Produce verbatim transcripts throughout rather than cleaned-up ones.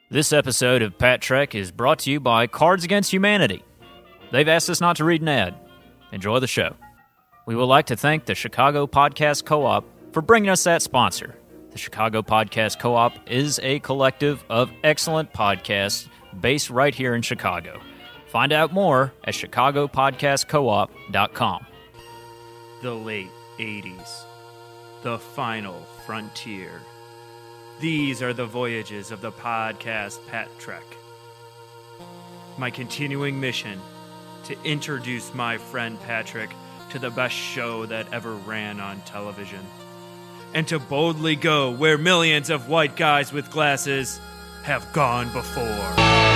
This episode of Pat Trek is brought to you by Cards Against Humanity. They've asked us not to read an ad. Enjoy the show. We would like to thank the Chicago Podcast Co-op for bringing us that sponsor. The Chicago Podcast Co-op is a collective of excellent podcasts based right here in Chicago. Find out more at chicago podcast co op dot com. The late eighties. The final frontier. These are the voyages of the podcast Pat Trek. My continuing mission to introduce my friend Patrick to the best show that ever ran on television. And to boldly go where millions of white guys with glasses have gone before.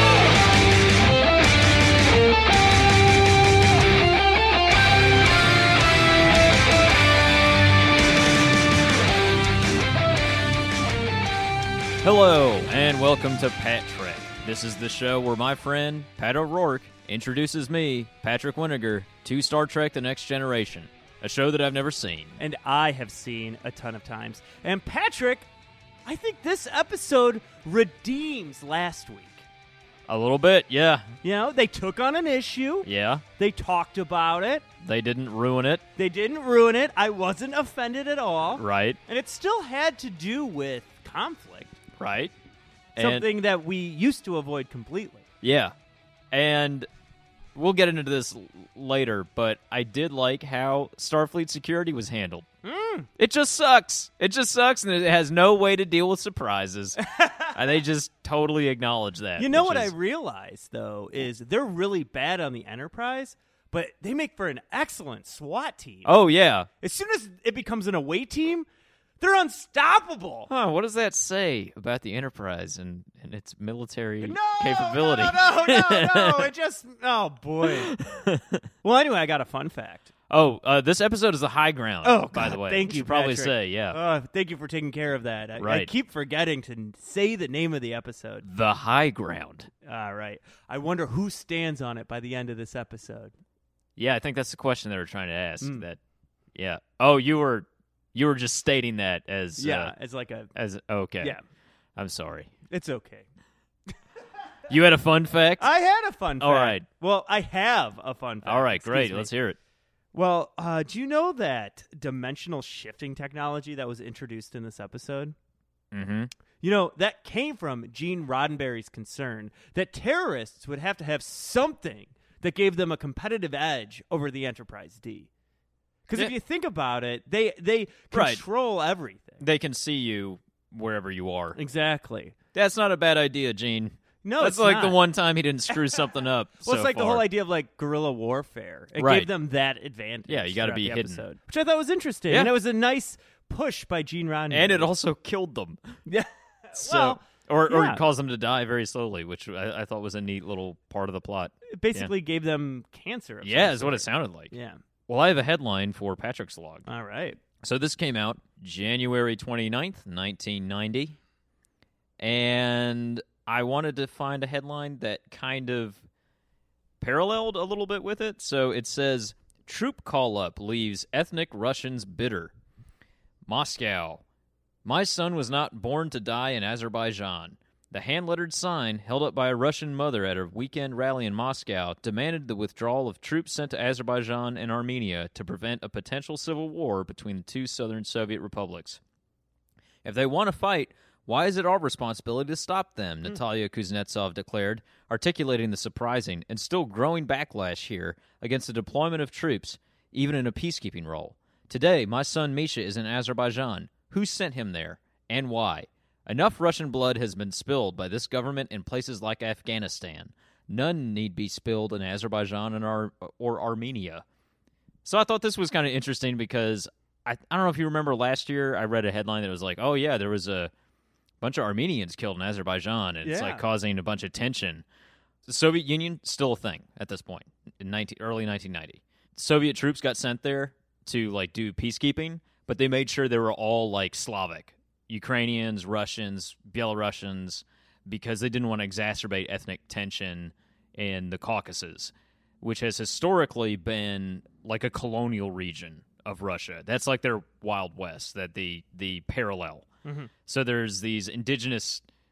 Hello, and welcome to Pat Trek. This is the show where my friend, Pat O'Rourke, introduces me, Patrick Winnegar, to Star Trek The Next Generation, a show that I've never seen. And I have seen a ton of times. And Patrick, I think this episode redeems last week. A little bit, yeah. You know, they took on an issue. Yeah. They talked about it. They didn't ruin it. They didn't ruin it. I wasn't offended at all. Right. And it still had to do with conflict. Right. Something and, that we used to avoid completely. Yeah. And we'll get into this l- later, but I did like how Starfleet security was handled. Mm. It just sucks. It just sucks, and it has no way to deal with surprises. And they just totally acknowledge that. You know what is... I realized, though, is they're really bad on the Enterprise, but they make for an excellent SWAT team. Oh, yeah. As soon as it becomes an away team, they're unstoppable. Huh, what does that say about the Enterprise and, and its military no, capability? No, no, no, no, no. It just, oh, boy. Well, anyway, I got a fun fact. Oh, uh, this episode is the high ground, oh, by God, the way. Thank you you, should probably Patrick. say, yeah. Uh, thank you for taking care of that. I, right. I keep forgetting to say the name of the episode. The high ground. All right. I wonder who stands on it by the end of this episode. Yeah, I think that's the question they were trying to ask. Mm. That, yeah. Oh, you were you were just stating that as yeah, uh, as like a as okay. yeah. I'm sorry. It's okay. You had a fun fact? I had a fun fact. All right. Well, I have a fun fact. All right, Excuse great. me. Let's hear it. Well, uh, do you know that dimensional shifting technology that was introduced in this episode? Mm-hmm. You know, that came from Gene Roddenberry's concern that terrorists would have to have something that gave them a competitive edge over the Enterprise D. Because Yeah. if you think about it, they they Right. control everything. They can see you wherever you are. Exactly. That's not a bad idea, Gene. No, That's it's like not. the one time he didn't screw something up. Well, so it's like far. the whole idea of like guerrilla warfare. It Right. gave them that advantage. Yeah, you gotta throughout be the hidden. episode, which I thought was interesting. Yeah. And it was a nice push by Gene Roddenberry. And it also killed them. yeah, So, well, or or yeah. caused them to die very slowly, which I, I thought was a neat little part of the plot. it basically gave them cancer. Of Yeah, some is what it sort. sounded like. Yeah. Well, I have a headline for Patrick's log. All right. So this came out January twenty-ninth, nineteen ninety. And I wanted to find a headline that kind of paralleled a little bit with it. So it says, Troop call-up leaves ethnic Russians bitter. Moscow. My son was not born to die in Azerbaijan. The hand-lettered sign, held up by a Russian mother at a weekend rally in Moscow, demanded the withdrawal of troops sent to Azerbaijan and Armenia to prevent a potential civil war between the two southern Soviet republics. If they want to fight, why is it our responsibility to stop them? Natalia Kuznetsov declared, articulating the surprising and still growing backlash here against the deployment of troops, even in a peacekeeping role. Today, my son Misha is in Azerbaijan. Who sent him there, and why? Enough Russian blood has been spilled by this government in places like Afghanistan. None need be spilled in Azerbaijan and Ar- or Armenia. So I thought this was kind of interesting because I, I don't know if you remember last year, I read a headline that was like, oh yeah, there was a bunch of Armenians killed in Azerbaijan, and it's Yeah. like causing a bunch of tension. The Soviet Union, still a thing at this point, in nineteen, early nineteen ninety. Soviet troops got sent there to like do peacekeeping, but they made sure they were all like Slavic. Ukrainians, Russians, Belarusians, because they didn't want to exacerbate ethnic tension in the Caucasus, which has historically been like a colonial region of Russia. That's like their Wild West, that the the parallel. Mm-hmm. So there's these indigenous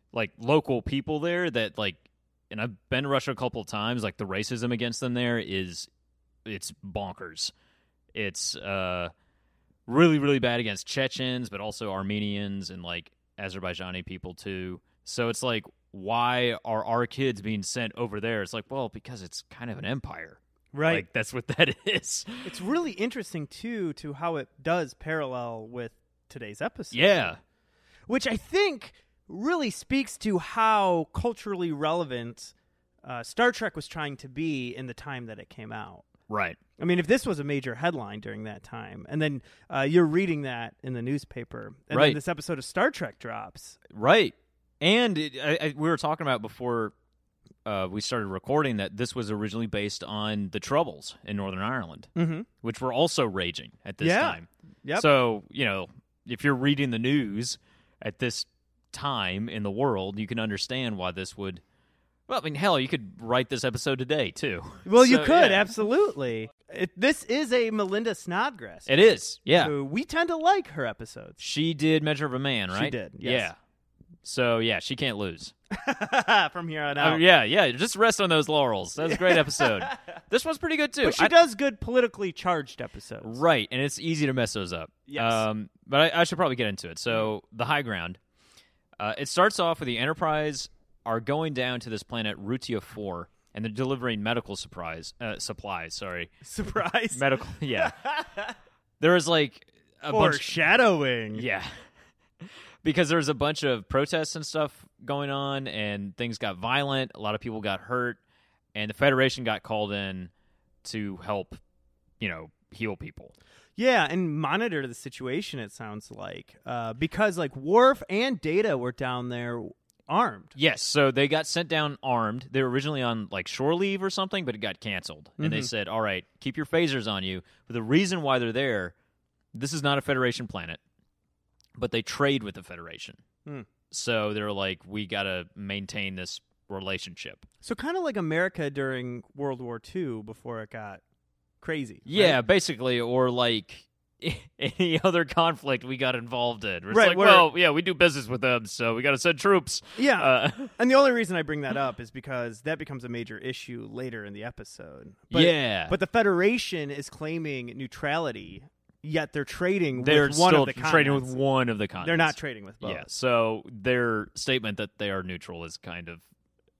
like local people there that like, and I've been to Russia a couple of times. Like the racism against them there is, it's bonkers. It's uh, really really bad against Chechens, but also Armenians and like Azerbaijani people too. So it's like, why are our kids being sent over there? It's like, well, because it's kind of an empire. Right. Like, that's what that is. It's really interesting, too, to how it does parallel with today's episode. Yeah. Which I think really speaks to how culturally relevant uh, Star Trek was trying to be in the time that it came out. Right. I mean, if this was a major headline during that time, and then uh, you're reading that in the newspaper, and right. then this episode of Star Trek drops. Right. And it, I, I, we were talking about before uh, we started recording that this was originally based on the Troubles in Northern Ireland, mm-hmm. which were also raging at this yeah. time. Yep. So, you know, if you're reading the news at this time in the world, you can understand why this would... Well, I mean, hell, you could write this episode today, too. Well, so, you could, yeah. absolutely. It, this is a Melinda Snodgrass. It is, yeah. So we tend to like her episodes. She did Measure of a Man, right? She did, yes. Yeah. So, yeah, she can't lose. From here on out. Uh, yeah, yeah, just rest on those laurels. That was a great episode. This one's pretty good, too. But she I, does good politically charged episodes. Right, and it's easy to mess those up. Yes. Um, but I, I should probably get into it. So, the high ground. Uh, it starts off with the Enterprise are going down to this planet, Rutia four, and they're delivering medical supplies. Uh, supplies, sorry. Surprise. Medical, yeah. There was, like, a bunch... Foreshadowing. Yeah. Because there was a bunch of protests and stuff going on, and things got violent. A lot of people got hurt, and the Federation got called in to help, you know, heal people. Yeah, and monitor the situation, it sounds like. Uh, because, like, Worf and Data were down there armed. Yes, so they got sent down armed. They were originally on, like, shore leave or something, but it got canceled. And mm-hmm. they said, all right, keep your phasers on you. But the reason why they're there, this is not a Federation planet, but they trade with the Federation. Hmm. So they're like, we got to maintain this relationship. So kind of like America during World War Two before it got crazy. Yeah, right? basically, or like any other conflict we got involved in. It's right, like, where, well, yeah, we do business with them, so we got to send troops. Yeah, uh, and the only reason I bring that up is because that becomes a major issue later in the episode. But, yeah. But the Federation is claiming neutrality, yet they're trading they're with one still of the continents. trading with one of the continents. They're not trading with both. Yeah, so their statement that they are neutral is kind of,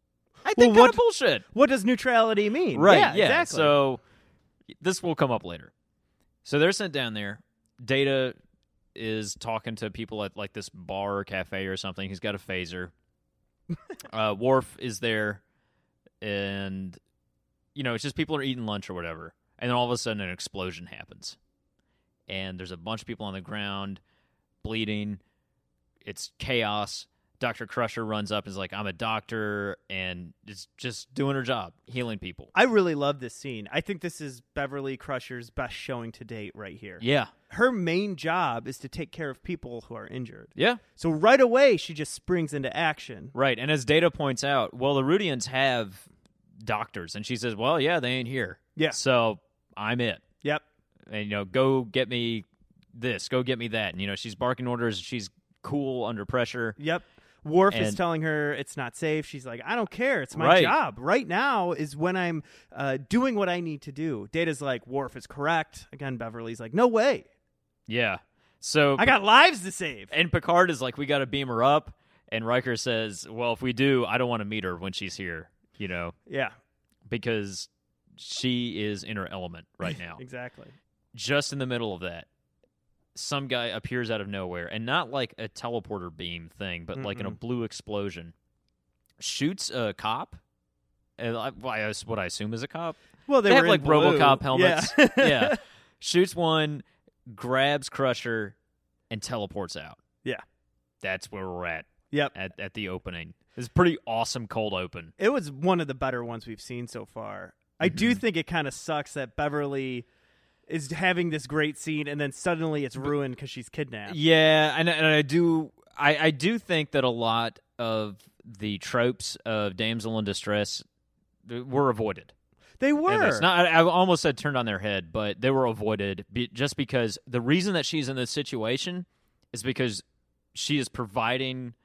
I Well, think, what- kind of bullshit. What does neutrality mean? Right, yeah, yeah. exactly. So this will come up later. So they're sent down there. Data is talking to people at like this bar or cafe or something. He's got a phaser. uh, Worf is there, and you know, it's just people are eating lunch or whatever. And then all of a sudden an explosion happens. And there's a bunch of people on the ground bleeding. It's chaos. Doctor Crusher runs up and is like, I'm a doctor, and is just doing her job, healing people. I really love this scene. I think this is Beverly Crusher's best showing to date right here. Yeah. Her main job is to take care of people who are injured. Yeah. So right away, she just springs into action. Right. And as Data points out, well, the Rudians have doctors. And she says, well, yeah, they ain't here. Yeah. So I'm it. Yep. And, you know, go get me this, go get me that. And, you know, she's barking orders. She's cool under pressure. Yep. Worf And- is telling her it's not safe. She's like, I don't care. It's my Right. job. Right now is when I'm uh, doing what I need to do. Data's like, Worf is correct. Again, Beverly's like, no way. Yeah. So I got lives to save. And Picard is like, we got to beam her up. And Riker says, well, if we do, I don't want to meet her when she's here, you know, Yeah, because she is in her element right now. exactly. Just in the middle of that, some guy appears out of nowhere, and not like a teleporter beam thing, but like in a Mm-mm. blue explosion. Shoots a cop. And I, well, I- what I assume is a cop. Well, they, They, were have in like blue. RoboCop helmets. Yeah. yeah. Shoots one, grabs Crusher, and teleports out. Yeah. That's where we're at. Yep. At, at the opening. It's a pretty awesome cold open. It was one of the better ones we've seen so far. I do Mm-hmm. think it kind of sucks that Beverly is having this great scene and then suddenly it's ruined because she's kidnapped. Yeah, and, and I do I, I do think that a lot of the tropes of damsel in distress were avoided. They And were. it's not. I, I almost said turned on their head, but they were avoided be, just because the reason that she's in this situation is because she is providing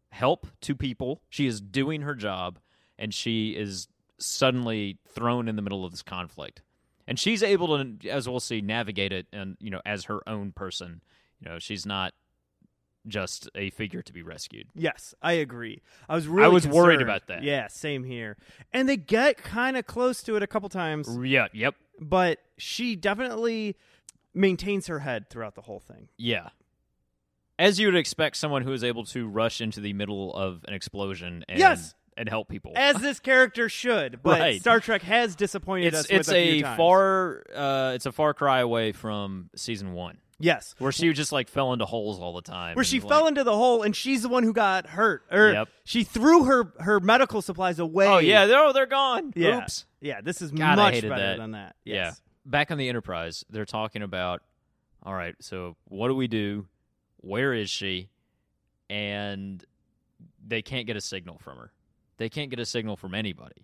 help to people. She is doing her job, and she is suddenly thrown in the middle of this conflict. And she's able to, as we'll see, navigate it, and you know, as her own person. You know, she's not just a figure to be rescued. Yes, I agree. I was really I was concerned. worried about that. Yeah, same here. And they get kind of close to it a couple times. Yeah, yep. But she definitely maintains her head throughout the whole thing. Yeah. As you would expect someone who is able to rush into the middle of an explosion and, yes! and help people. As this character should. But Right. Star Trek has disappointed it's us with it's a, a, few times. far uh, it's a far cry away from season one. Yes. Where she just like fell into holes all the time. Where and, she like, fell into the hole and she's the one who got hurt. Or Yep. she threw her, her medical supplies away. Oh yeah, they're, oh, they're gone. Yeah. Oops. Yeah, this is God, I much hated better that. than that. Yeah. Yes. Back on the Enterprise, they're talking about, all right, so what do we do? Where is she? And they can't get a signal from her. They can't get a signal from anybody.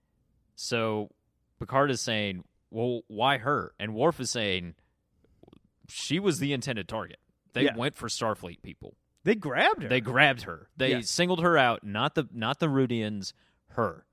So Picard is saying, well, why her? And Worf is saying, she was the intended target. They Yeah. went for Starfleet people. They grabbed her. They grabbed her. They Yeah. singled her out, not the not the Rudians, her.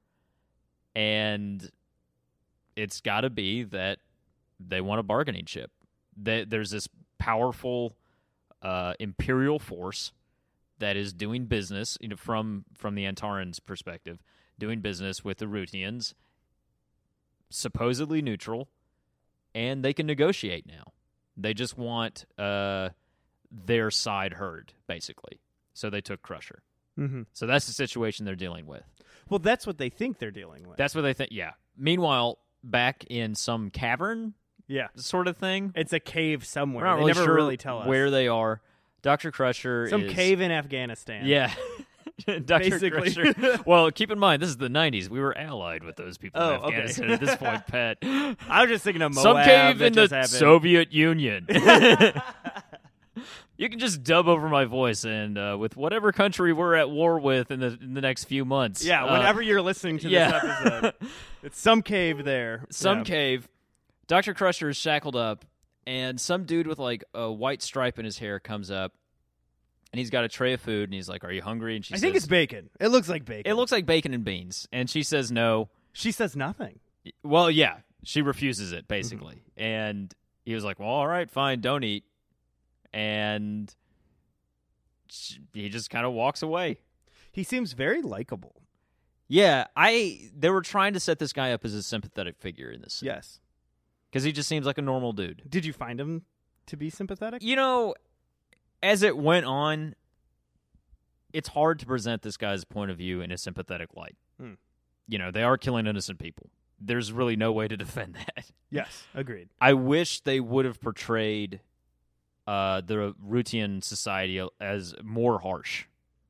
And it's got to be that they want a bargaining chip. They, there's this powerful uh, imperial force that is doing business, you know, from from the Antarans' perspective, doing business with the Rutians, supposedly neutral, and they can negotiate now. They just want uh, their side heard, basically. So they took Crusher. Mm-hmm. So that's the situation they're dealing with. Well, that's what they think they're dealing with. That's what they think, yeah. Meanwhile, back in some cavern yeah. sort of thing, It's a cave somewhere. we're not They really never sure really tell us. where they are. Doctor Crusher Some is... cave in Afghanistan. Yeah. Doctor Basically. Crusher. Well, keep in mind, this is the nineties. We were allied with those people Oh, in okay. Afghanistan at this point, Pat. I was just thinking of Moab. Some cave that in the just happened. Soviet Union. You can just dub over my voice, and uh, with whatever country we're at war with in the in the next few months. Yeah, uh, whenever you're listening to yeah. this episode, it's some cave there. some Yeah. cave. Doctor Crusher is shackled up, and some dude with like a white stripe in his hair comes up, and he's got a tray of food, and he's like, "Are you hungry?" And she I says, think it's bacon. It looks like bacon. "It looks like bacon and beans," and she says, "No." She says nothing. Well, yeah, she refuses it basically, Mm-hmm. and he was like, "Well, all right, fine, don't eat," and she, he just kind of walks away. He seems very likable. Yeah, I they were trying to set this guy up as a sympathetic figure in this scene. Yes. Because he just seems like a normal dude. Did you find him to be sympathetic? You know, as it went on, it's hard to present this guy's point of view in a sympathetic light. Hmm. You know, they are killing innocent people. There's really no way to defend that. Yes, agreed. I wish they would have portrayed uh, the Rutian society as more harsh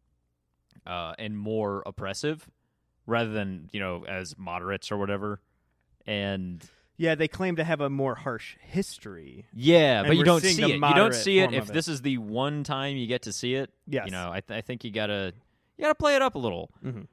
uh, and more oppressive, rather than, you know, as moderates or whatever. And Yeah, they claim to have a more harsh history. yeah, And but you we're don't seeing see the it. You don't moderate see it form if of it. this is the one time you get to see it. Yes. You know, I, th- I think you gotta you gotta play it up a little. Mhm.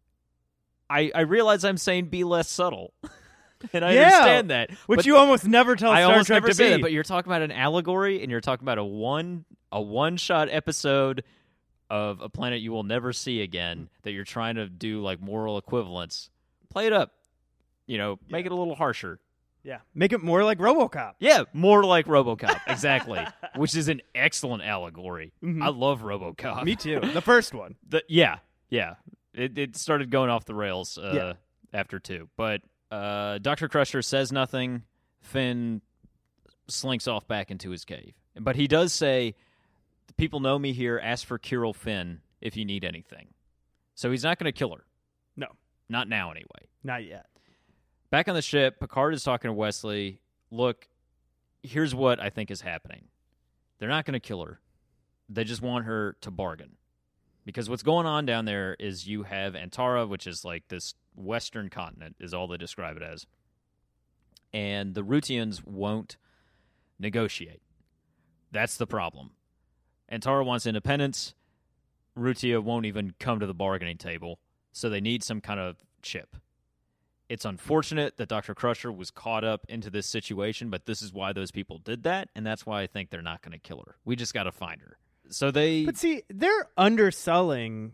I I realize I'm saying be less subtle, and I Yeah, understand that. Which but you almost never tell I Star almost Trek never to say be. that. But you're talking about an allegory, and you're talking about a one a one shot episode of a planet you will never see again. That you're trying to do like moral equivalence. Play it up. You know, make Yeah. it a little harsher. Yeah, make it more like RoboCop. Yeah, more like RoboCop, exactly. Which is an excellent allegory. Mhm. I love RoboCop. Me too. The first one. The, yeah, yeah. It it started going off the rails uh, Yeah. after two, but uh, Doctor Crusher says nothing. Finn slinks off back into his cave, but he does say, "The people know me here. Ask for Kirill Finn if you need anything." So he's not going to kill her. No, Not now, anyway. not yet. Back on the ship, Picard is talking to Wesley. Look, here's what I think is happening. They're not going to kill her. They just want her to bargain. Because what's going on down there is you have Antara, which is like this western continent, is all they describe it as. And the Rutians won't negotiate. That's the problem. Antara wants independence. Rutia won't even come to the bargaining table. So they need some kind of chip. It's unfortunate that Doctor Crusher was caught up into this situation, but this is why those people did that, and that's why I think they're not going to kill her. We just got to find her. So they... But see, they're underselling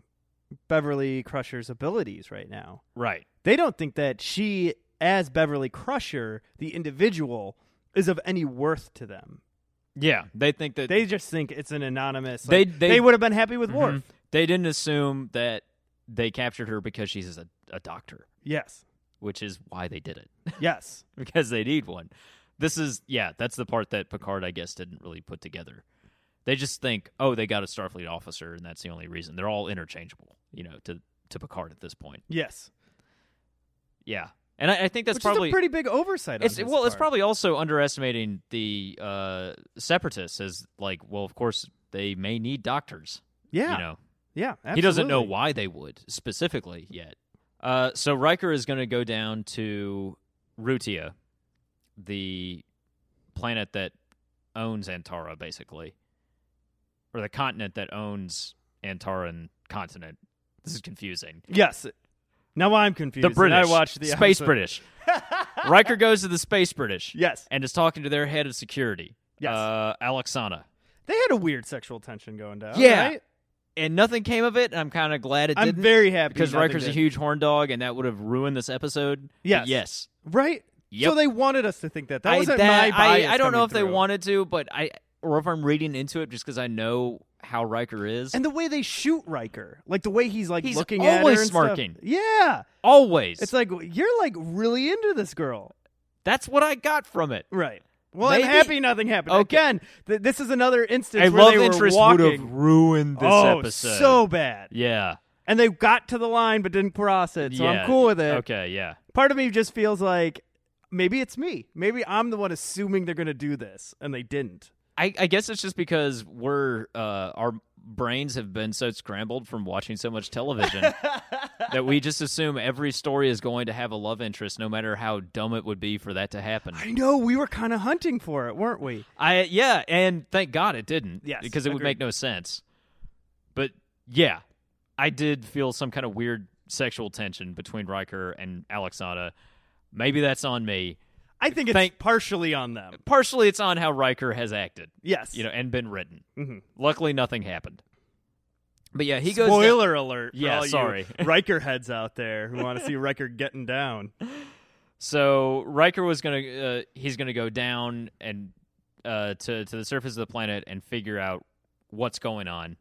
Beverly Crusher's abilities right now. Right. They don't think that she, as Beverly Crusher, the individual, is of any worth to them. Yeah, they think that They just think it's an anonymous. They- Like, they- they would have been happy with Mhm. Worf. They didn't assume that they captured her because she's a, a doctor, Yes. which is why they did it. Yes. Because they need one. This is, yeah, that's the part that Picard, I guess, didn't really put together. They just think, oh, they got a Starfleet officer, and that's the only reason. They're all interchangeable, you know, to, to Picard at this point. Yes. Yeah. And I, I think that's Which probably... is a pretty big oversight. On It's his well, it's part. probably also underestimating the uh, separatists as like, well, of course they may need doctors. Yeah. You know, Yeah. Absolutely. he doesn't know why they would specifically yet. Uh, so Riker is going to go down to Rutia, the planet that owns Antara, basically, or the continent that owns Antaran continent. This is confusing. Yes. Now I'm confused. The and British, I watched the space episode. British. Riker goes to the space British. Yes. And is talking to their head of security, Yes. uh, Alexana. They had a weird sexual tension going down. Yeah. Right? And nothing came of it, and I'm kind of glad it I'm didn't. very happy because nothing Riker's a did. huge horn dog, and that would have ruined this episode. But Yes. yes. Right? Yep. So they wanted us to think that. That I, wasn't that- my bias I, I don't know coming if they through. wanted to, but I, or if I'm reading into it just because I know how Riker is. And the way they shoot Riker, like the way he's like He's looking at her always and stuff. smirking. Yeah. Always. It's like, you're like really into this girl. That's what I got from it. Right. Well, Maybe- I'm happy nothing happened. Okay. Again, th- this is another instance A where love they were interest walking. would have ruined this oh, episode. so bad. Yeah. And they got to the line but didn't cross it, so yeah. I'm cool with it. Okay, yeah. Part of me just feels like maybe it's me. Maybe I'm the one assuming they're going to do this, and they didn't. I, I guess it's just because we're uh, our brains have been so scrambled from watching so much television that we just assume every story is going to have a love interest, no matter how dumb it would be for that to happen. I know, we were kind of hunting for it, weren't we? I yeah, and thank God it didn't. Yes, because it would agreed. make no sense. But yeah, I did feel some kind of weird sexual tension between Riker and Alexana. Maybe that's on me. I think it's Thank- partially on them. Partially, it's on how Riker has acted. Yes. You know, and been written. hmm Luckily, nothing happened. But yeah, he goes. Spoiler alert. For Yeah, all sorry. You Riker heads out there who want to see Riker getting down. So Riker was gonna. Uh, he's gonna go down and uh, to to the surface of the planet and figure out what's going on.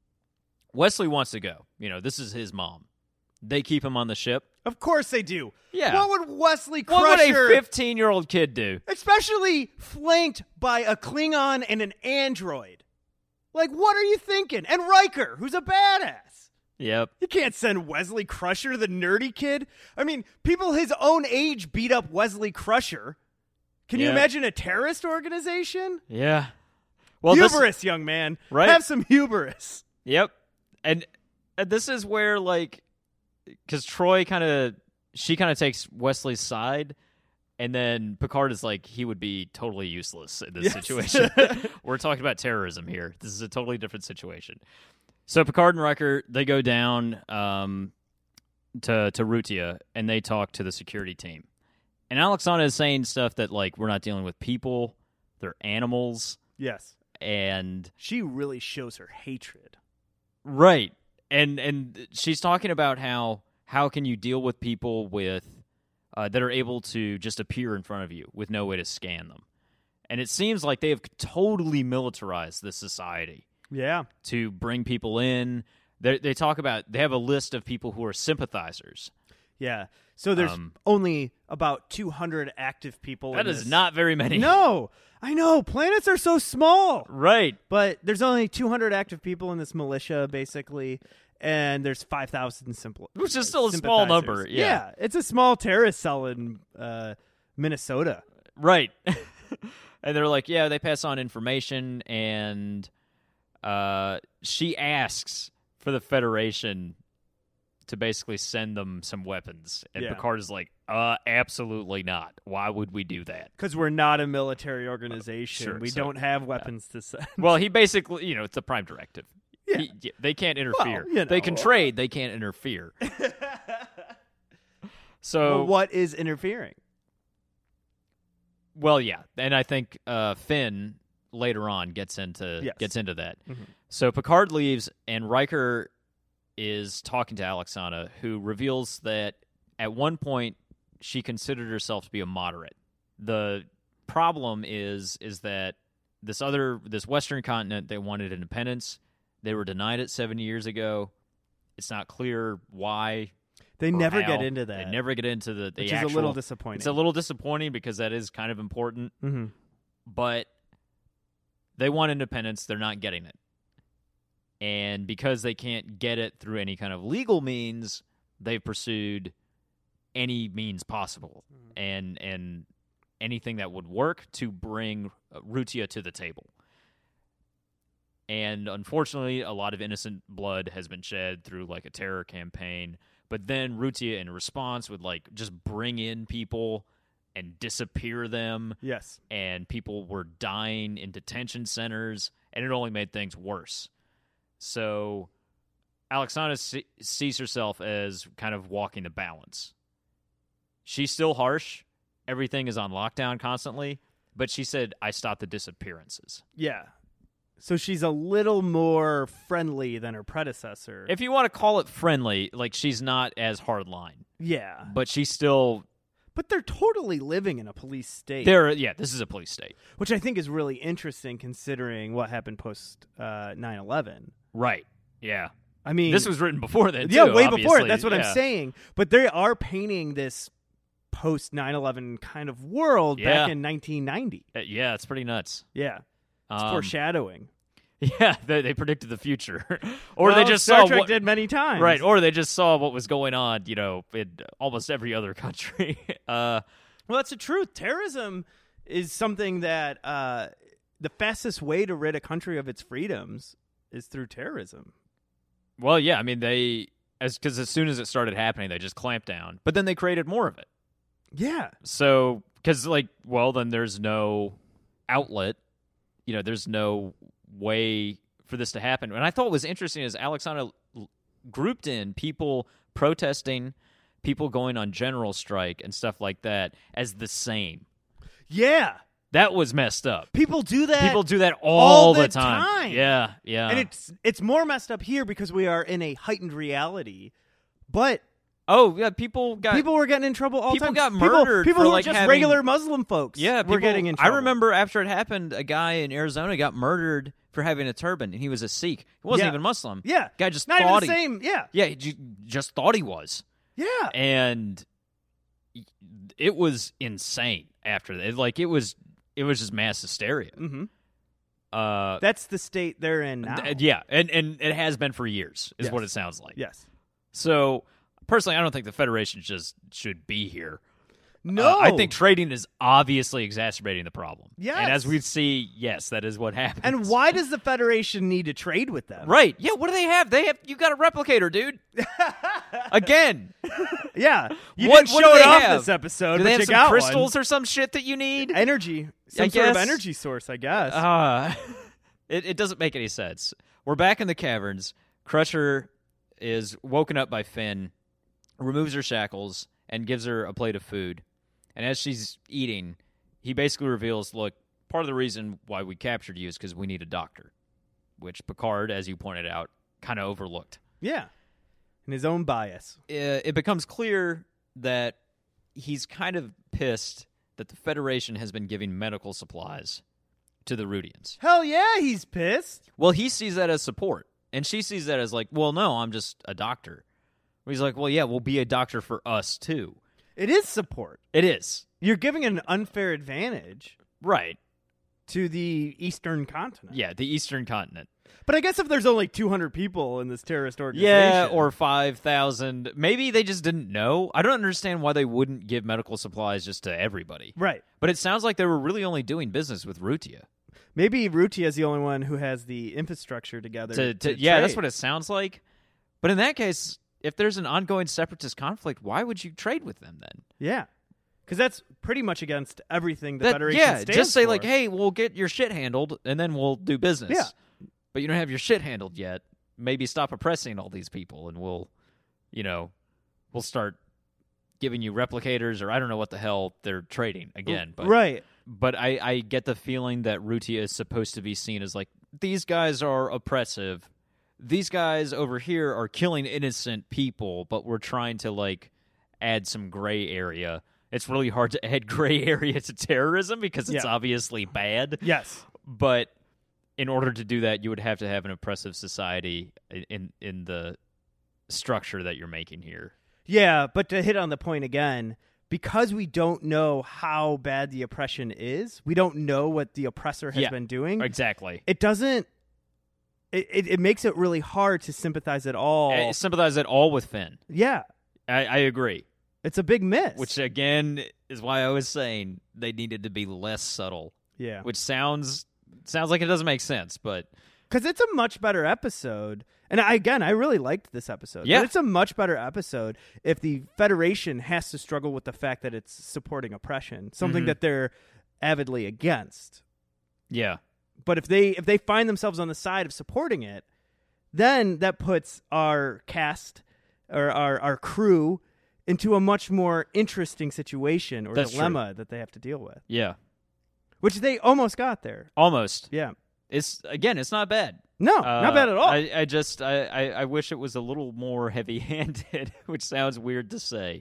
Wesley wants to go. You know, this is his mom. They keep him on the ship. Of course they do. Yeah. What would Wesley What would Crusher, a fifteen-year-old kid do? especially flanked by a Klingon and an android? Like, what are you thinking? And Riker, who's a badass. Yep. You can't send Wesley Crusher, the nerdy kid. I mean, people his own age beat up Wesley Crusher. Can you Yeah. imagine a terrorist organization? Yeah. Well, this- hubris, young man. Right? Have some hubris. Yep. And, and this is where, like, because Troy kind of, she kind of takes Wesley's side, and then Picard is like, he would be totally useless in this Yes. situation. We're talking about terrorism here. This is a totally different situation. So Picard and Riker, they go down um, to, to Rutia, and they talk to the security team. And Alexana is saying stuff that, like, we're not dealing with people, they're animals, Yes. and... She really shows her hatred. Right. And and she's talking about how how can you deal with people with uh, that are able to just appear in front of you with no way to scan them. And it seems like they have totally militarized this society Yeah. to bring people in. They they talk about they have a list of people who are sympathizers. Yeah. So there's Um, only about two hundred active people. That in is this. not very many. No. I know. Planets are so small. Right. But there's only two hundred active people in this militia, basically, and there's five thousand simple. Which is still a small sympathizers. number, yeah. it's a small terrorist cell in uh, Minnesota. Right. And they're like, yeah, they pass on information, and uh, she asks for the Federation to basically send them some weapons. And Yeah. Picard is like, uh, absolutely not. Why would we do that? Because we're not a military organization. Sure, we so- don't have weapons to send. Well, he basically, you know, it's the Prime Directive. Yeah. He- yeah, they can't interfere. you They know. can trade, they can't interfere. So, Well, what is interfering? well, yeah, and I think uh, Finn later on gets into Yes. gets into that. Mhm. So Picard leaves, and Riker is talking to Alexana, who reveals that at one point she considered herself to be a moderate. The problem is is that this other this Western continent, they wanted independence. They were denied it seventy years ago. It's not clear why. They never how. get into that. They never get into the, the which actual, is a little disappointing. It's a little disappointing because that is kind of important. Mm-hmm. But they want independence. They're not getting it. And because they can't get it through any kind of legal means, they've pursued any means possible mm. and and anything that would work to bring Rutia to the table. And unfortunately, a lot of innocent blood has been shed through like a terror campaign. But then Rutia, in response, would like just bring in people and disappear them. Yes. And people were dying in detention centers, and it only made things worse. So Alexana see- sees herself as kind of walking the balance. She's still harsh. Everything is on lockdown constantly. But she said, I stopped the disappearances. Yeah. So she's a little more friendly than her predecessor. If you want to call it friendly, like she's not as hardline. Yeah. But she's still... But they're totally living in a police state. They're Yeah, this is a police state. Which I think is really interesting considering what happened post uh, nine eleven. Right. Yeah. I mean... This was written before then, too, Yeah, way obviously. before it. That's what yeah. I'm saying. But they are painting this post nine eleven kind of world Yeah. back in nineteen ninety. Uh, yeah, it's pretty nuts. Yeah. It's Um, foreshadowing. Yeah, they, they predicted the future. or well, they just Star saw Trek what, did many times. Right, or they just saw what was going on, you know, in almost every other country. uh, well, that's the truth. Terrorism is something that uh, the fastest way to rid a country of its freedoms is through terrorism. Well, yeah, I mean, they, as because as soon as it started happening, they just clamped down. But then they created more of it. Yeah. So, because, like, well, then there's no outlet. You know, there's no way for this to happen. And I thought what was interesting is Alexana grouped in people protesting, people going on general strike and stuff like that as the same. Yeah. That was messed up. People do that. People do that all, all the, the time. time. Yeah, yeah. And it's it's more messed up here because we are in a heightened reality. But oh, yeah, people got people were getting in trouble all the people time. got murdered People, people for, who like, are just having- regular Muslim folks Yeah, were people, getting in I trouble. remember after it happened, a guy in Arizona got murdered for having a turban, and he was a Sikh. He wasn't Yeah. even Muslim. Yeah. Guy just Not thought even the he, same. Yeah. Yeah, he ju- just thought he was. Yeah. And it was insane after that. Like, it was it was just mass hysteria. Mm-hmm. Uh, That's the state they're in now. th- yeah, and, and it has been for years, is Yes. what it sounds like. Yes. So, personally, I don't think the Federation just should be here. No. Uh, I think trading is obviously exacerbating the problem. Yes. And as we see, yes, that is what happens. And why does the Federation need to trade with them? Right. Yeah, what do they have? They have you got a replicator, dude. Again. Yeah. You What- didn't what show do it they off have? this episode, Do but they have you some got crystals one. or some shit that you need? Energy. Some I sort of guess. energy source, I guess. Uh, it, it doesn't make any sense. We're back in the caverns. Crusher is woken up by Finn, removes her shackles, and gives her a plate of food. And as she's eating, he basically reveals, look, part of the reason why we captured you is because we need a doctor, which Picard, as you pointed out, kind of overlooked. Yeah. And his own bias. Uh, it becomes clear that he's kind of pissed that the Federation has been giving medical supplies to the Rudians. Hell yeah, he's pissed. Well, he sees that as support, and she sees that as like, well, no, I'm just a doctor. He's like, well, yeah, we'll be a doctor for us, too. It is support. It is. You're giving an unfair advantage Right. to the Eastern continent. Yeah, the Eastern continent. But I guess if there's only two hundred people in this terrorist organization. Yeah, or five thousand. Maybe they just didn't know. I don't understand why they wouldn't give medical supplies just to everybody. Right. But it sounds like they were really only doing business with Rutia. Maybe Rutia is the only one who has the infrastructure together. To, to to, yeah, that's trade. what it sounds like. But in that case, if there's an ongoing separatist conflict, why would you trade with them then? Yeah. Because that's pretty much against everything the That- Federation yeah, stands just say for. like, hey, we'll get your shit handled, and then we'll do business. Yeah. But you don't have your shit handled yet. Maybe stop oppressing all these people, and we'll, you know, we'll start giving you replicators, or I don't know what the hell they're trading again. But right. But I, I get the feeling that Rutia is supposed to be seen as like, these guys are oppressive. these guys over here are killing innocent people, but we're trying to, like, add some gray area. It's really hard to add gray area to terrorism because it's Yeah. obviously bad. Yes. But in order to do that, you would have to have an oppressive society in in the structure that you're making here. Yeah, but to hit on the point again, because we don't know how bad the oppression is, we don't know what the oppressor has Yeah, been doing. Exactly. It doesn't. It, it it makes it really hard to sympathize at all. I sympathize at all with Finn. Yeah, I, I agree. it's a big miss. Which, again, is why I was saying they needed to be less subtle. yeah, Which sounds sounds like it doesn't make sense, but because it's a much better episode. And I, again, I really liked this episode. Yeah. But it's a much better episode if the Federation has to struggle with the fact that it's supporting oppression, something Mhm. that they're avidly against. yeah. But if they if they find themselves on the side of supporting it, then that puts our cast or our our crew into a much more interesting situation or That's dilemma that they have to deal with, Yeah. which they almost got there. Almost. Yeah. It's, again, it's not bad. No, Uh, not bad at all. I, I just I, I, I wish it was a little more heavy-handed, which sounds weird to say.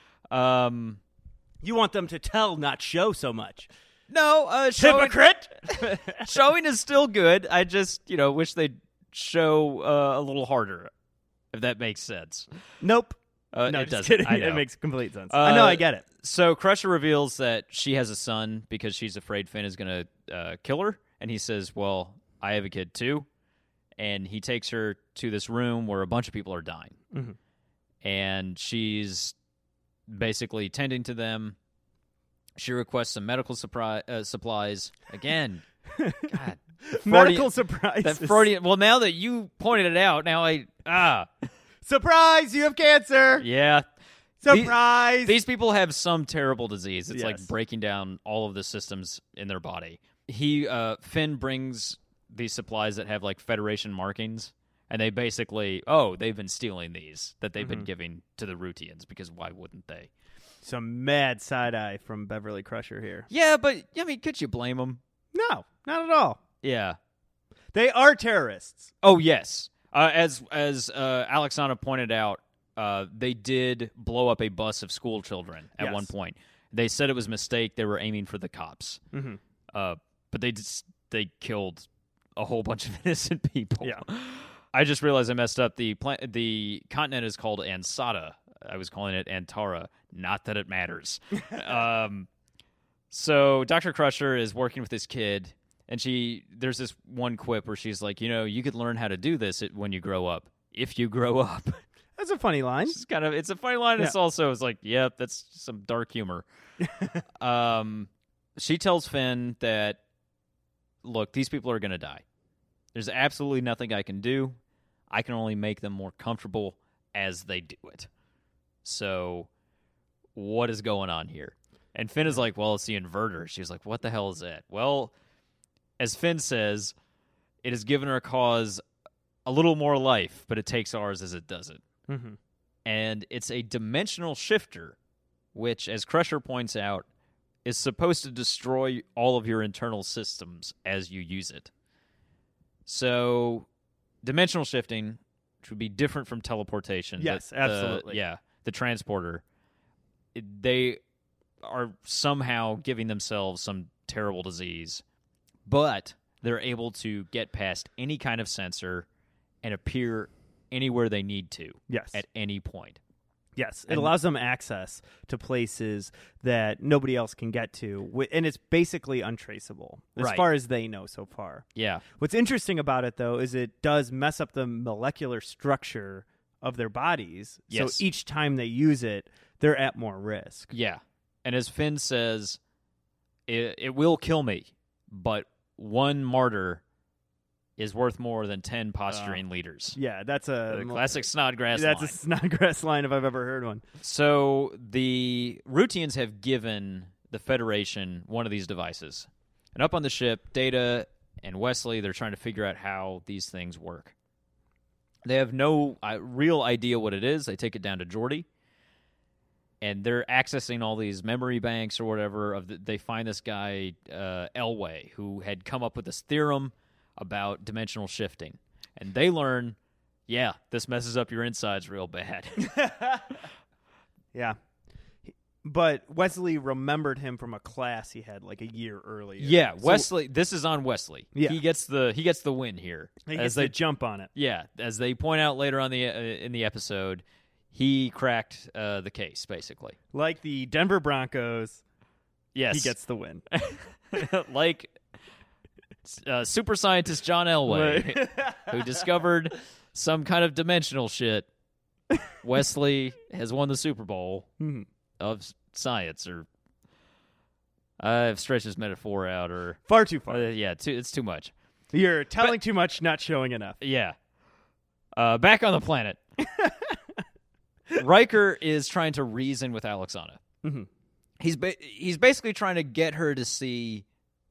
Um, you want them to tell, not show so much. no, uh, showing, Hypocrite! showing is still good. I just you know wish they'd show uh, a little harder, if that makes sense. Nope. Uh, No, it just doesn't. kidding. I know. It makes complete sense. Uh, I know, I get it. So Crusher reveals that she has a son because she's afraid Finn is going to uh, kill her, and he says, "Well, I have a kid too." And he takes her to this room where a bunch of people are dying. Mhm. And she's basically tending to them. She requests some medical suppri- uh, supplies. Again, God. Medical surprise. That Freudian. Well, now that you pointed it out, now I. Ah. Surprise! You have cancer. Yeah. Surprise! These people have some terrible disease. It's like Yes. breaking down all of the systems in their body. He, uh, Finn brings these supplies that have like Federation markings, and they basically, oh, they've been stealing these that they've been Mhm. giving to the Rutians because why wouldn't they? Some mad side eye from Beverly Crusher here. Yeah, but I mean, could you blame them? No, not at all. Yeah. They are terrorists. Oh yes. Uh, as as uh, Alexandra pointed out, uh, they did blow up a bus of school children at Yes. one point. They said it was a mistake. They were aiming for the cops. Mm-hmm. Uh, but they just they killed a whole bunch of innocent people. Yeah. I just realized I messed up. The pla- the continent is called Ansata. I was calling it Antara. Not that it matters. um, so Doctor Crusher is working with this kid, and she there's this one quip where she's like, you know, you could learn how to do this when you grow up. If you grow up. That's a funny line. It's kind of it's a funny line. It's Yeah. also it's like, yep, that's some dark humor. um, she tells Finn that, look, these people are going to die. There's absolutely nothing I can do. I can only make them more comfortable as they do it. So, what is going on here? And Finn is like, well, it's the inverter. She's like, what the hell is that? Well, as Finn says, it has given our cause a little more life, but it takes ours as it doesn't. Mm-hmm. And it's a dimensional shifter, which, as Crusher points out, is supposed to destroy all of your internal systems as you use it. So, dimensional shifting, which would be different from teleportation. Yes, the- the- absolutely. yeah, the transporter. it- they are somehow giving themselves some terrible disease, but they're able to get past any kind of sensor and appear anywhere they need to Yes. at any point. Yes, it And- allows them access to places that nobody else can get to, wi- and it's basically untraceable as Right. far as they know so far. Yeah. What's interesting about it, though, is it does mess up the molecular structure of their bodies. Yes. So each time they use it, they're at more risk. Yeah. And as Finn says, it, it will kill me, but one martyr is worth more than ten posturing leaders. Yeah, that's a The classic Snodgrass That's line. a Snodgrass line if I've ever heard one. So the Rutians have given the Federation one of these devices. And up on the ship, Data and Wesley, they're trying to figure out how these things work. They have no uh, real idea what it is. They take it down to Geordi, and they're accessing all these memory banks or whatever. Of the, they find this guy, uh, Elway, who had come up with this theorem about dimensional shifting. And they learn, yeah, this messes up your insides real bad. Yeah. But Wesley remembered him from a class he had like a year earlier. Yeah, So Wesley. This is on Wesley. Yeah. he gets the he gets the win here. he as gets they to jump on it. yeah, as they point out later on the uh, in the episode, he cracked uh, the case basically. Like the Denver Broncos, Yes, he gets the win. like uh, super scientist John Elway, who discovered some kind of dimensional shit. Wesley has won the Super Bowl Mhm. of s- science, or I've stretched this metaphor out, or Far too far. uh, yeah, too, it's too much. You're telling But- too much, not showing enough. Yeah. Uh, back on the planet, Riker is trying to reason with Alexana. Mhm. He's ba- he's basically trying to get her to see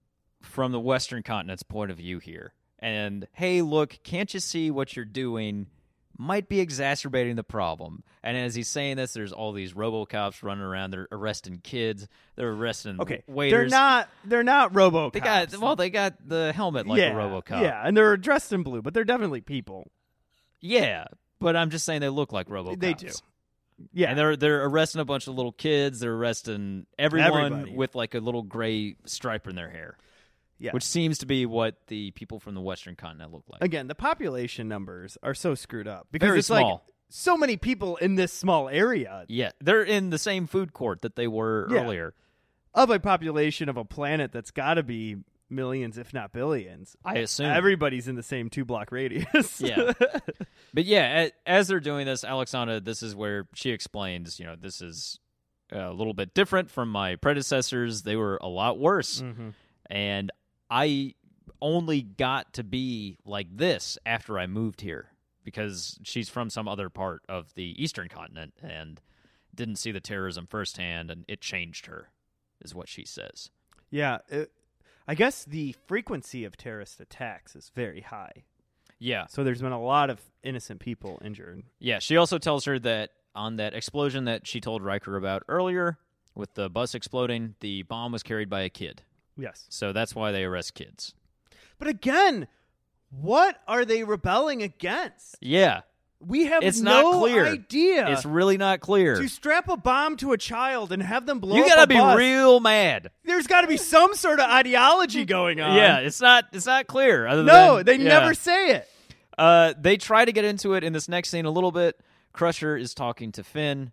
from the Western continent's point of view here. And hey, look, can't you see what you're doing might be exacerbating the problem? And as he's saying this, there's all these RoboCops running around. They're arresting kids. They're arresting Okay, waiters. they're not. They're not RoboCops. They got well. They got the helmet like yeah, a RoboCop. Yeah, and they're dressed in blue, but they're definitely people. Yeah, but I'm just saying they look like RoboCops. They do. Yeah, And they're they're arresting a bunch of little kids. They're arresting everyone Everybody. with like a little gray stripe in their hair, yeah. which seems to be what the people from the Western continent look like. Again, the population numbers are so screwed up because Very it's small. like so many people in this small area Yeah, they're in the same food court that they were Yeah. earlier. of a population of a planet that's got to be millions, if not billions. I assume. Everybody's in the same two block radius. Yeah. But yeah, a- as they're doing this, Alexana, this is where she explains, you know, this is a little bit different from my predecessors. They were a lot worse. Mhm. And I only got to be like this after I moved here because she's from some other part of the Eastern continent and didn't see the terrorism firsthand, and it changed her, is what she says. Yeah, it, I guess the frequency of terrorist attacks is very high. Yeah. So there's been a lot of innocent people injured. Yeah, she also tells her that on that explosion that she told Riker about earlier, with the bus exploding, the bomb was carried by a kid. Yes. So that's why they arrest kids. But again, what are they rebelling against? Yeah, We have It's no not clear. idea. it's really not clear. To strap a bomb to a child and have them blow You up gotta a be bus, real mad. there's got to be some sort of ideology going on. Yeah, it's not. It's not clear. Other No, than, they yeah. never say it. Uh, they try to get into it in this next scene a little bit. Crusher is talking to Finn,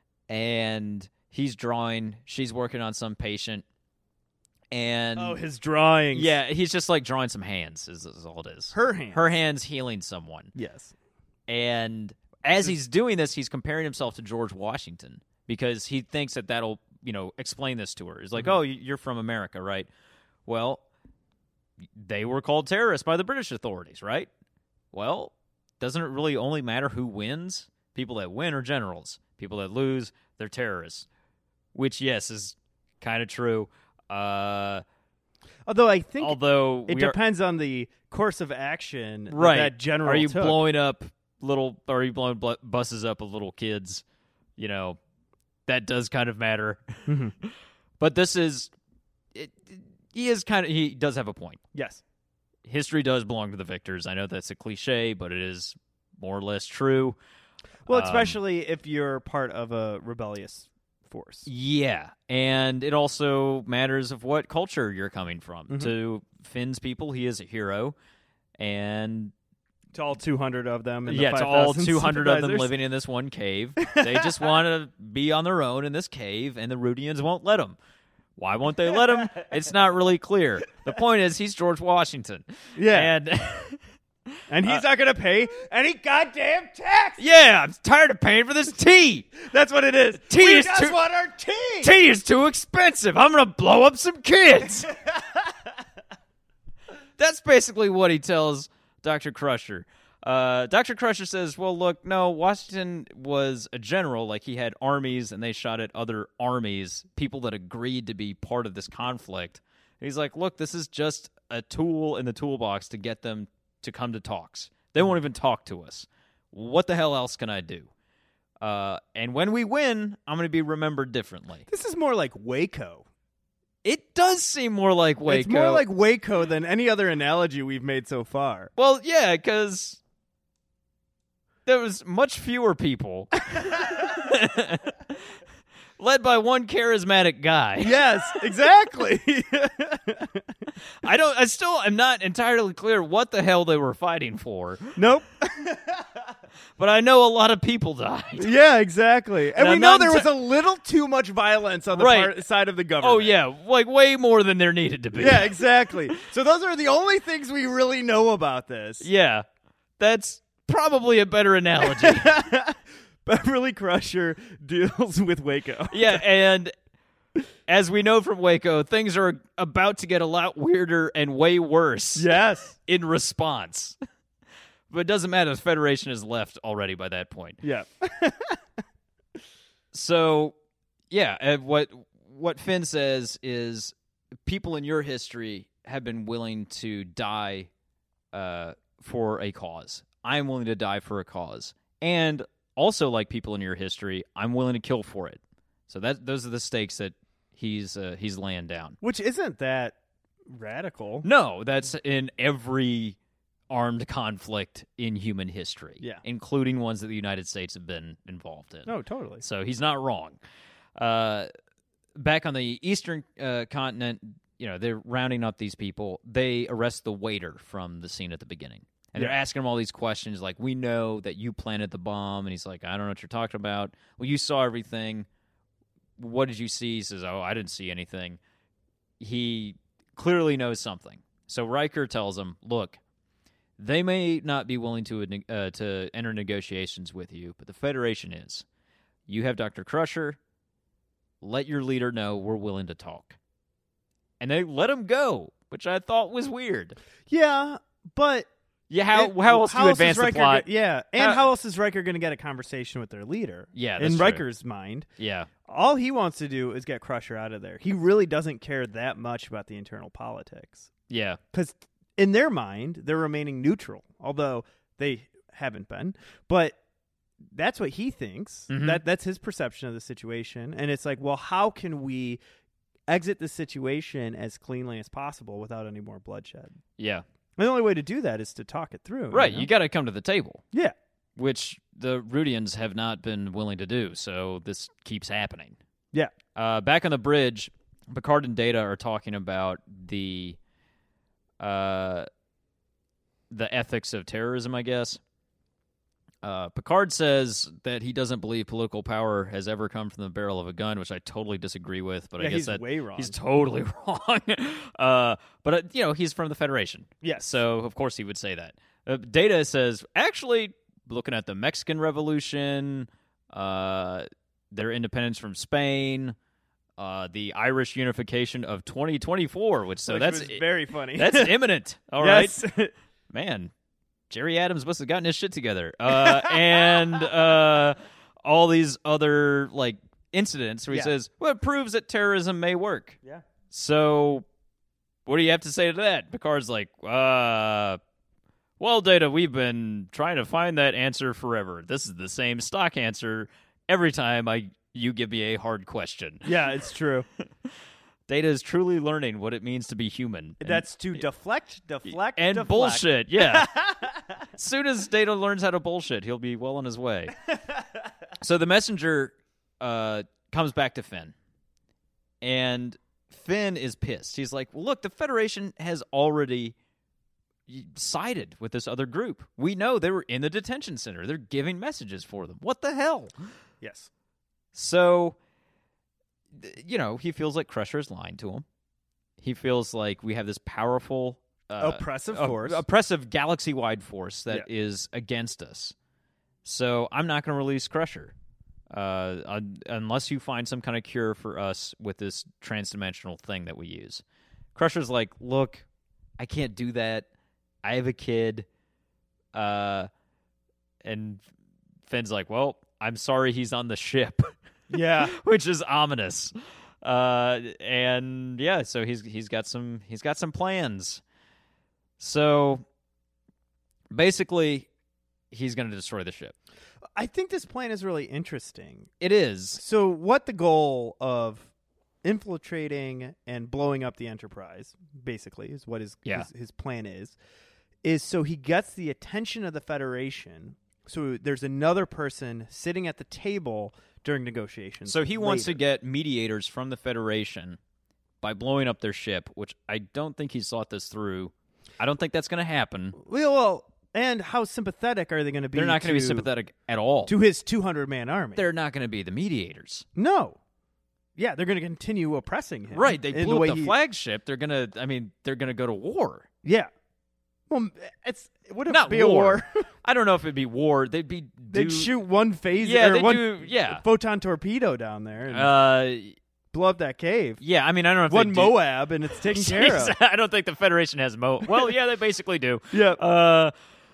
and he's drawing. She's working on some patient, and Oh, his drawings. yeah, he's just like drawing some hands. Is, is all it is. Her hand. Her hands healing someone, Yes. and as he's doing this, he's comparing himself to George Washington because he thinks that that'll you know explain this to her. He's like, Mhm. "Oh, you're from America, right? Well, they were called terrorists by the British authorities, right? Well, doesn't it really only matter who wins? People that win are generals. People that lose, they're terrorists." Which, yes, is kind of true. Uh, Although I think although it we are- depends on the course of action that right? that general are you took. blowing up little? Are you blowing bl- buses up of little kids? You know, that does kind of matter. Mhm. But this is, it, he is kind of he does have a point. Yes. History does belong to the victors. I know that's a cliche, but it is more or less true. Well, Um, especially if you're part of a rebellious force. Yeah, and it also matters of what culture you're coming from. Mhm. To Finn's people, he is a hero, and To all two hundred of them. And the yeah, to all five thousand two hundred of them sympathizers. living in this one cave. They just want to be on their own in this cave, and the Rudians won't let them. Why won't they let him? It's not really clear. The point is, he's George Washington. Yeah. And And he's not going to pay any goddamn tax. yeah, I'm tired of paying for this tea. That's what it is. Tea we is just too- want our tea. Tea is too expensive. I'm going to blow up some kids. That's basically what he tells Doctor Crusher. Uh, Doctor Crusher says, well, look, no, Washington was a general. Like, he had armies, and they shot at other armies, people that agreed to be part of this conflict. And he's like, look, this is just a tool in the toolbox to get them to come to talks. They won't even talk to us. What the hell else can I do? Uh, and when we win, I'm going to be remembered differently. This is more like Waco. It does seem more like Waco. It's more like Waco than any other analogy we've made so far. Well, yeah, because there was much fewer people. Led by one charismatic guy. Yes, exactly. I don't. I still am not entirely clear what the hell they were fighting for. Nope. But I know a lot of people died. Yeah, exactly. And Now, we know not there was enti- a little too much violence on the Right. part, side of the government. Oh yeah, like way more than there needed to be. Yeah, exactly. So those are the only things we really know about this. Yeah, that's probably a better analogy. Beverly Crusher deals with Waco. Yeah, and as we know from Waco, things are about to get a lot weirder and way worse. Yes. In response. But it doesn't matter. The Federation is left already by that point. Yeah. So, yeah, and what what Finn says is people in your history have been willing to die uh, for a cause. I'm willing to die for a cause. And also, like people in your history, I'm willing to kill for it. So that those are the stakes that he's uh, he's laying down. Which isn't that radical. No, that's in every armed conflict in human history. Yeah. Including ones that the United States have been involved in. No, totally. So he's not wrong. Uh, back on the eastern uh, continent, you know, they're rounding up these people. They arrest the waiter from the scene at the beginning. And they're Yeah. asking him all these questions like, we know that you planted the bomb. And he's like, I don't know what you're talking about. Well, you saw everything. What did you see? He says, oh, I didn't see anything. He clearly knows something. So Riker tells him, look, they may not be willing to uh, to enter negotiations with you, but the Federation is. You have Doctor Crusher. Let your leader know we're willing to talk. And they let him go, which I thought was weird. Yeah, but Yeah, how it- how else do you is advance the Riker plot? go- yeah, and How- how else is Riker going to get a conversation with their leader? Yeah, in that's true. Riker's mind, Yeah, all he wants to do is get Crusher out of there. He really doesn't care that much about the internal politics yeah, because in their mind they're remaining neutral, although they haven't been. But that's what he thinks. Mhm. That that's his perception of the situation, and it's like, well, how can we exit the situation as cleanly as possible without any more bloodshed? yeah. And the only way to do that is to talk it through. Right, You, know? you got to come to the table, Yeah. which the Rudians have not been willing to do, so this keeps happening. Yeah. Uh, back on the bridge, Picard and Data are talking about the uh, the ethics of terrorism, I guess. Uh, Picard says that he doesn't believe political power has ever come from the barrel of a gun, which I totally disagree with. But Yeah, I guess he's that way wrong. he's totally wrong. uh, but uh, you know, he's from the Federation, Yes. so of course he would say that. Uh, Data says, actually, looking at the Mexican Revolution, uh, their independence from Spain, uh, the Irish unification of twenty twenty-four, which so Which that's was very funny. that's imminent. All right, Yes. man. Jerry Adams must have gotten his shit together. Uh, and uh, all these other like incidents where he Yeah. says, well, it proves that terrorism may work. Yeah. So what do you have to say to that? Picard's like, uh, well, Data, we've been trying to find that answer forever. This is the same stock answer every time I you give me a hard question. Yeah, it's true. Data is truly learning what it means to be human. And- That's to deflect, deflect, and deflect. bullshit, yeah. As soon as Data learns how to bullshit, he'll be well on his way. So the messenger uh, comes back to Finn, and Finn is pissed. He's like, well, look, the Federation has already sided with this other group. We know they were in the detention center. They're giving messages for them. What the hell? Yes. So, th- you know, he feels like Crusher's lying to him. He feels like we have this powerful... Uh, Oppressive uh, force. oppressive galaxy-wide force that Yeah. is against us. So I'm not going to release Crusher uh, un- unless you find some kind of cure for us with this transdimensional thing that we use. Crusher's like, look, I can't do that. I have a kid. Uh, and Finn's like, well, I'm sorry he's on the ship. Yeah. Which is ominous. Uh, and yeah, so he's he's got some he's got some plans. So basically, he's going to destroy the ship. I think this plan is really interesting. It is. So what the goal of infiltrating and blowing up the Enterprise, basically, is what his, Yeah. his, his plan is, is so he gets the attention of the Federation. So there's another person sitting at the table during negotiations. So he wants to later. get mediators from the Federation by blowing up their ship, which I don't think he's thought this through. I don't think that's going to happen. Well, well, and how sympathetic are they going to be? They're not going to be to- sympathetic at all. to his two hundred man army. They're not going to be the mediators. No. Yeah, they're going to continue oppressing him. Right, they in blew the way up the he- flagship. They're going to, I mean, they're going to go to war. Yeah. Well, it's it wouldn't Not be war. a war. I don't know if it'd be war. They'd be They'd do- shoot one phaser Yeah, or they one do. Yeah, photon torpedo down there and uh, blow up that cave. yeah. I mean, I don't know if One they do- Moab and it's taken care of. I don't think the Federation has Mo. Well, yeah, they basically do. Yeah. Uh,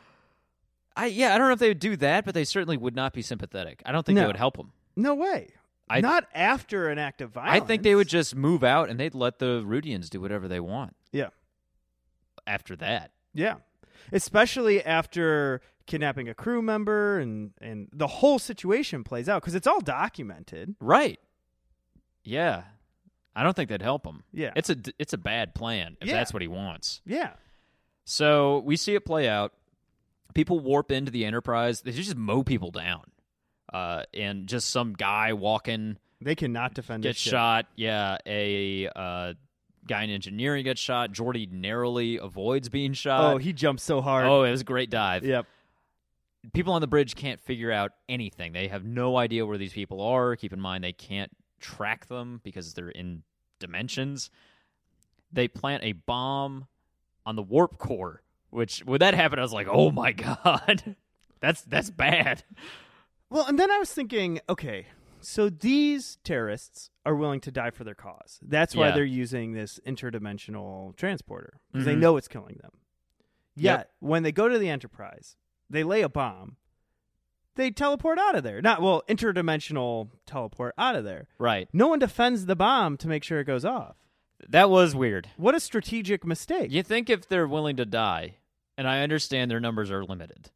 I yeah, I don't know if they would do that, but they certainly would not be sympathetic. I don't think they No. would help them. No way. I- Not after an act of violence. I think they would just move out and they'd let the Rudians do whatever they want. Yeah. After that, Yeah. Especially after kidnapping a crew member and, and the whole situation plays out because it's all documented. right? Yeah, I don't think they'd help him. Yeah. It's a it's a bad plan if Yeah. that's what he wants. Yeah. So we see it play out. People warp into the Enterprise. They just mow people down. Uh, and just some guy walking They cannot defend gets this ship. shot. Yeah, a uh, guy in engineering gets shot. Geordi narrowly avoids being shot. Oh, he jumped so hard. Oh, it was a great dive. Yep. People on the bridge can't figure out anything. They have no idea where these people are. Keep in mind, they can't track them because they're in dimensions. They plant a bomb on the warp core, which, when that happened, I was like, oh my God. that's that's bad. Well, and then I was thinking, okay, so these terrorists are willing to die for their cause. That's why Yeah. they're using this interdimensional transporter because they Mhm. know it's killing them. Yet, Yep. when they go to the Enterprise, they lay a bomb. They teleport out of there. Not, well, interdimensional teleport out of there. Right. No one defends the bomb to make sure it goes off. That was weird. What a strategic mistake. You think if they're willing to die, and I understand their numbers are limited,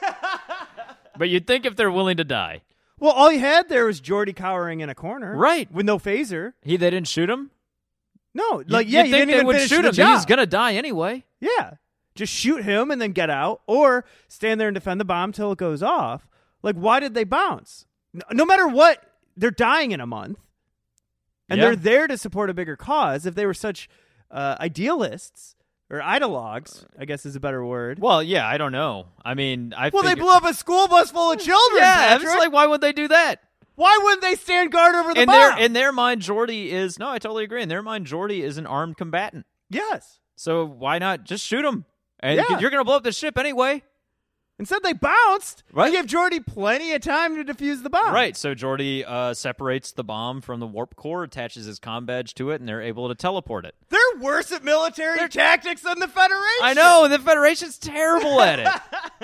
but you'd think if they're willing to die. Well, all you had there was Geordi cowering in a corner. Right. With no phaser. He They didn't shoot him? No, You- like, yeah, you'd you think didn't they even would finish shoot the him. job. He's going to die anyway. Yeah. Just shoot him and then get out, or stand there and defend the bomb till it goes off. Like, why did they bounce? No, no matter what, they're dying in a month. And Yeah. they're there to support a bigger cause. If they were such uh, idealists, or ideologues, I guess is a better word. Well, yeah, I don't know. I mean, I Well, they figure- blew up a school bus full of children, Yeah, Patrick. it's like, why would they do that? Why wouldn't they stand guard over the In bomb? their in their mind, Geordi is no. I totally agree. In their mind, Geordi is an armed combatant. Yes. So why not just shoot him? And Yeah. you're going to blow up the ship anyway, Instead, they bounced. Right. They gave Geordi plenty of time to defuse the bomb. right? So Geordi uh, separates the bomb from the warp core, attaches his comm badge to it, and they're able to teleport it. They're worse at military tactics than the Federation. I know the Federation's terrible at it.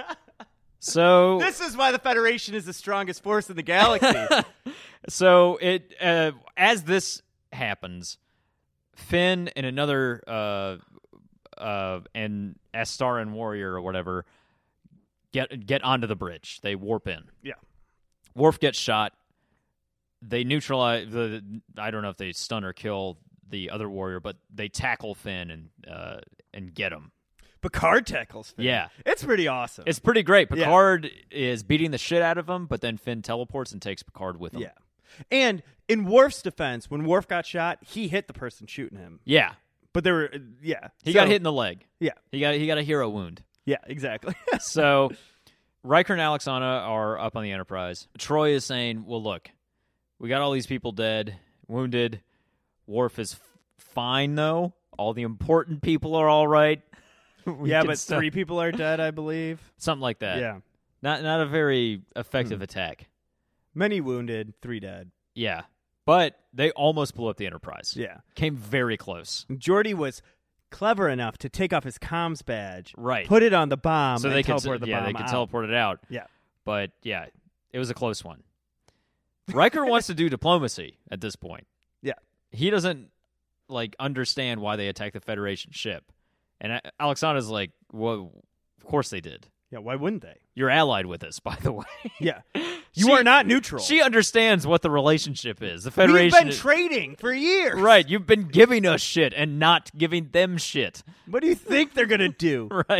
So This is why the Federation is the strongest force in the galaxy. So it uh, as this happens, Finn and another uh, uh, and Astaran warrior or whatever get get onto the bridge. They warp in. Yeah. Worf gets shot. They neutralize the. I don't know if they stun or kill the other warrior, but they tackle Finn and uh, and get him. Picard tackles Finn. Yeah. It's pretty awesome. It's pretty great. Yeah. Picard is beating the shit out of him, but then Finn teleports and takes Picard with him. yeah. And in Worf's defense, when Worf got shot, he hit the person shooting him. Yeah. But there were, yeah. He So- got hit in the leg. Yeah. He got he got a hero wound. Yeah, exactly. So Riker and Alexana are up on the Enterprise. Troy is saying, well, look, we got all these people dead, wounded. Worf is f- fine, though. All the important people are all right. We yeah, can but still- three people are dead, I believe. Something like that. Yeah. Not, not a very effective Hmm. attack. Many wounded, three dead. Yeah. But they almost blew up the Enterprise. Yeah. Came very close. Geordi was clever enough to take off his comms badge, Right. put it on the bomb, so and they could, teleport the yeah, bomb they could out. teleport it out. Yeah. But yeah, it was a close one. Riker wants to do diplomacy at this point. Yeah. He doesn't like understand why they attacked the Federation ship. And A- Alexandra's like, well, of course they did. Yeah, why wouldn't they? You're allied with us, by the way. Yeah. You She- are not neutral. She understands what the relationship is. The We've Federation. been is- trading for years. right. You've been giving us shit and not giving them shit. What do you think they're going to do? Right.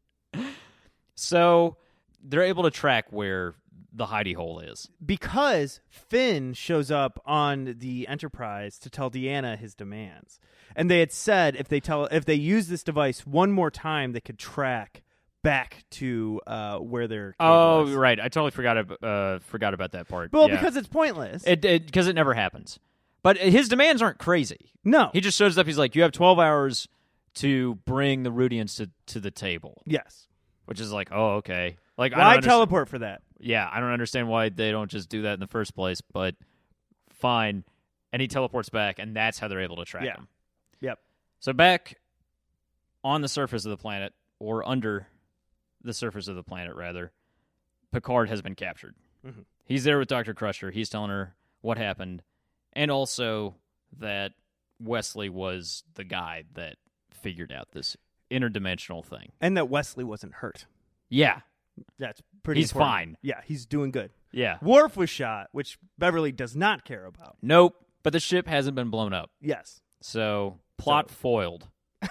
So they're able to track where the hidey hole is. Because Finn shows up on the Enterprise to tell Deanna his demands. And they had said if they tell if they use this device one more time, they could track back to uh, where their cable Oh, was. right. I totally forgot ab- uh, forgot about that part. Well, Yeah. because it's pointless. it because it, never happens. But his demands aren't crazy. no. He just shows up. He's like, you have twelve hours to bring the Rudians to, to the table, yes. which is like, oh, okay. Like, I Why don't understand- teleport for that? Yeah, I don't understand why they don't just do that in the first place, but fine. And he teleports back, and that's how they're able to track Yeah. him. Yep. So back on the surface of the planet, or under the surface of the planet, rather, Picard has been captured. Mhm. He's there with Doctor Crusher. He's telling her what happened, and also that Wesley was the guy that figured out this interdimensional thing. And that Wesley wasn't hurt. Yeah, That's pretty He's important. fine. Yeah, he's doing good. yeah. Worf was shot, which Beverly does not care about. Nope, but the ship hasn't been blown up. Yes. So, plot So- foiled.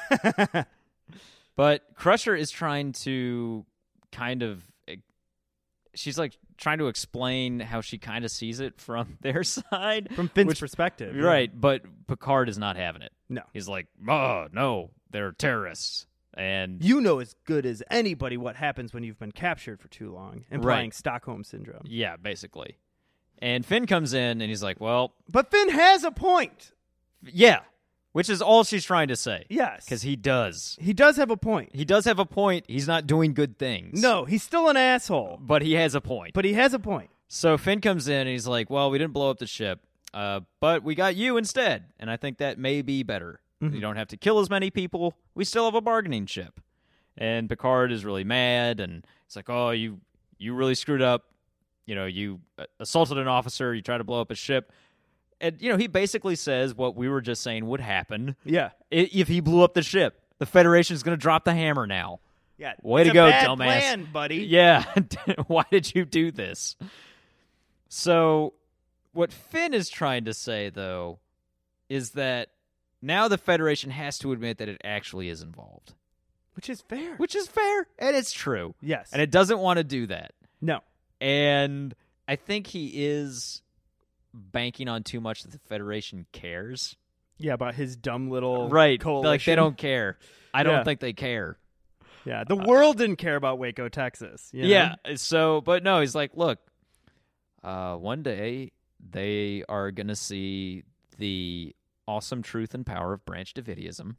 But Crusher is trying to kind of. She's like trying to explain how she kind of sees it from their side. From Finn's Which- perspective. yeah. Right, but Picard is not having it. No. He's like, oh, no, they're terrorists. And You know as good as anybody what happens when you've been captured for too long, implying Right. Stockholm Syndrome. yeah, basically. And Finn comes in and he's like, well, But Finn has a point. yeah, which is all she's trying to say. Yes. Because he does. He does have a point. He does have a point. He's not doing good things. No, he's still an asshole, But he has a point. but he has a point. So Finn comes in and he's like, well, we didn't blow up the ship, uh, but we got you instead. And I think that may be better. Mhm. You don't have to kill as many people. We still have a bargaining chip. And Picard is really mad. And it's like, oh, you you really screwed up. You know, you uh, assaulted an officer. You tried to blow up a ship. And, you know, he basically says what we were just saying would happen Yeah. i- if he blew up the ship. The Federation's going to drop the hammer now. Yeah. Way It's to a go, bad dumbass. plan, buddy. Yeah. Why did you do this? So, what Finn is trying to say, though, is that now the Federation has to admit that it actually is involved, Which is fair. which is fair, and it's true. Yes. And it doesn't want to do that. no. And I think he is banking on too much that the Federation cares. Yeah, about his dumb little Right. coalition. Like, they don't care. I don't Yeah. think they care. Yeah, the world didn't care about Waco, Texas. you know? Yeah. So, but no, he's like, look, uh, one day they are going to see the awesome truth and power of Branch Davidianism.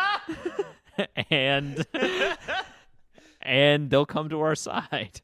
and and they'll come to our side.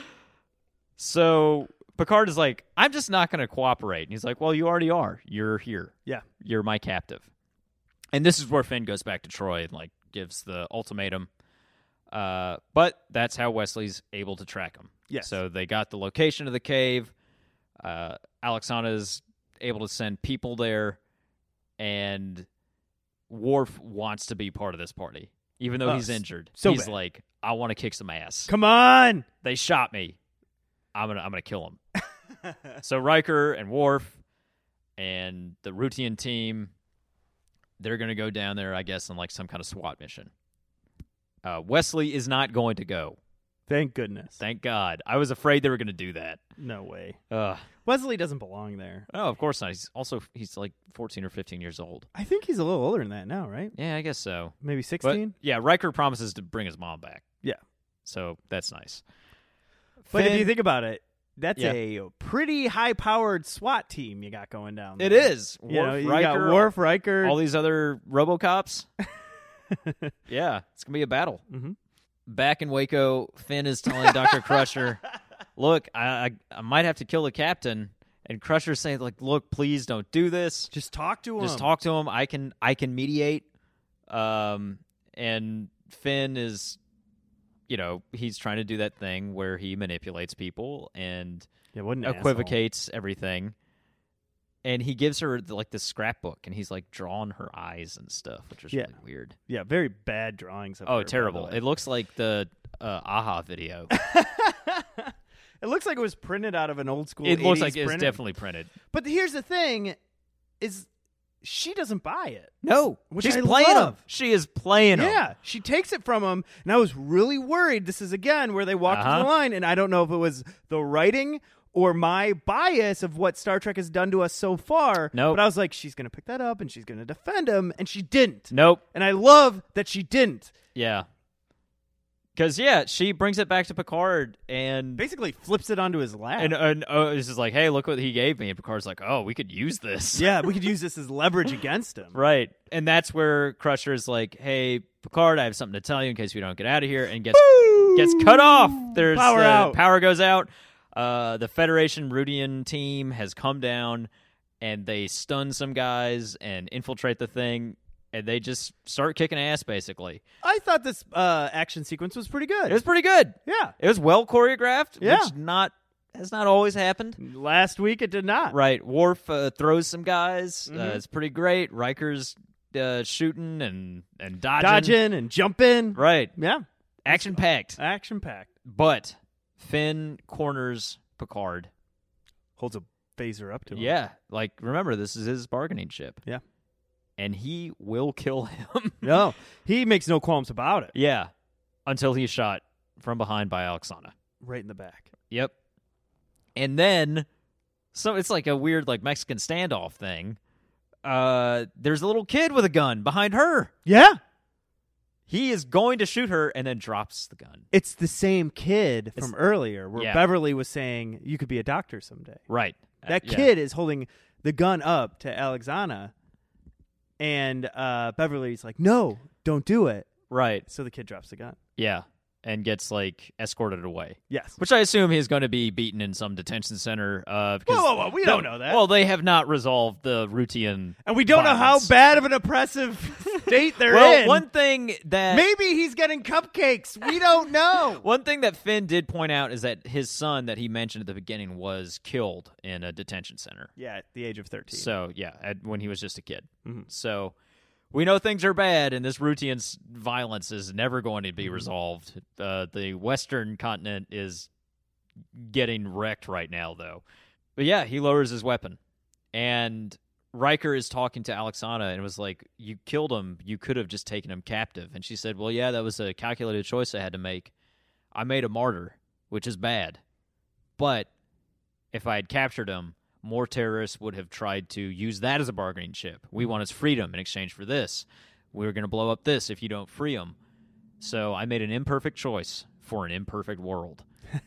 So Picard is like, I'm just not going to cooperate. And he's like, well, you already are. You're here. Yeah. You're my captive. And this is where Finn goes back to Troy and like gives the ultimatum. Uh, but that's how Wesley's able to track him. Yes. So they got the location of the cave. Uh, Alexana's able to send people there, and Worf wants to be part of this party, even though Oh, he's s- injured. so he's bad. like, I want to kick some ass. Come on. They shot me. I'm gonna, I'm gonna kill him. So Riker and Worf and the Rutian team, they're gonna go down there, I guess, on like some kind of SWAT mission. Uh, Wesley is not going to go. Thank goodness. Thank God. I was afraid they were going to do that. No way. Ugh. Wesley doesn't belong there. Oh, of course not. He's also he's like fourteen or fifteen years old. I think he's a little older than that now, right? Yeah, I guess so. Maybe But sixteen? yeah, Riker promises to bring his mom back. Yeah. So that's nice. But if Finn- you think about it, that's Yeah. a pretty high-powered SWAT team you got going down there. It is. You know, Worf, you Riker, got Worf, Riker. all these other RoboCops. Yeah, it's gonna be a battle. Mhm. Back in Waco, Finn is telling Doctor Crusher, "Look, I, I I might have to kill the captain." And Crusher's saying, "Like, look, please don't do this. Just talk to him. Just talk to him. I can I can mediate." Um, and Finn is, you know, he's trying to do that thing where he manipulates people and Yeah, what an asshole. equivocates everything. And he gives her like this scrapbook, and he's like drawing her eyes and stuff, which is Yeah. really weird. Yeah, very bad drawings of her, Oh, by the terrible! way. It looks like the uh, Aha video. It looks like it was printed out of an old school. It looks eighties like it's printer. definitely printed. But here's the thing: is she doesn't buy it. No, Which she's I playing love. him. She is playing him. Yeah, she takes it from him, and I was really worried. This is again where they walked Uh-huh. to the line, and I don't know if it was the writing or my bias of what Star Trek has done to us so far. Nope. But I was like, she's going to pick that up, and she's going to defend him, and she didn't. Nope. And I love that she didn't. Yeah. Because, yeah, she brings it back to Picard and Basically flips it onto his lap. and, and uh, it's just like, hey, look what he gave me. And Picard's like, oh, we could use this. yeah, we could use this as leverage against him. Right. And that's where Crusher is like, hey, Picard, I have something to tell you in case we don't get out of here. And gets gets cut off. There's Power uh, out. Power goes out. Uh, the Federation Rudian team has come down, and they stun some guys and infiltrate the thing. And they just start kicking ass, basically. I thought this uh, action sequence was pretty good. It was pretty good. yeah. It was well choreographed, Yeah. which not has not always happened. Last week it did not. Right. Worf uh, throws some guys. Uh, Mhm. it's pretty great. Riker's uh, shooting and, and dodging. Dodging and jumping. Right. Yeah. Action packed. Action packed. But Finn corners Picard. Holds a phaser up to him. Yeah. Like, remember, this is his bargaining chip. Yeah. And he will kill him. No, he makes no qualms about it. Yeah. Until he's shot from behind by Alexana. Right in the back. Yep. And then, so it's like a weird, like, Mexican standoff thing. Uh, there's a little kid with a gun behind her. Yeah. He is going to shoot her and then drops the gun. It's the same kid from It's- earlier where yeah. Beverly was saying, you could be a doctor someday. Right. That Uh, yeah. kid is holding the gun up to Alexana, and uh, Beverly's like, no, don't do it. Right. So the kid drops the gun. Yeah. And gets, like, escorted away. Yes. Which I assume he's going to be beaten in some detention center. Uh, because Whoa, whoa, whoa, we don't know that. Well, they have not resolved the routine. And we don't know how violence. bad of an oppressive state they're Well, in. one thing that Maybe he's getting cupcakes. We don't know. one thing that Finn did point out is that his son that he mentioned at the beginning was killed in a detention center. Yeah, at the age of thirteen. So yeah, at, when he was just a kid. Mhm. So we know things are bad, and this Rutian's violence is never going to be Mm-hmm. resolved. Uh, the Western continent is getting wrecked right now, though. But yeah, he lowers his weapon, and Riker is talking to Alexana and was like, "You killed him. You could have just taken him captive." And she said, "Well, yeah, that was a calculated choice I had to make. I made a martyr, which is bad. But if I had captured him, more terrorists would have tried to use that as a bargaining chip. We want his freedom in exchange for this. We're going to blow up this if you don't free him. So I made an imperfect choice for an imperfect world,"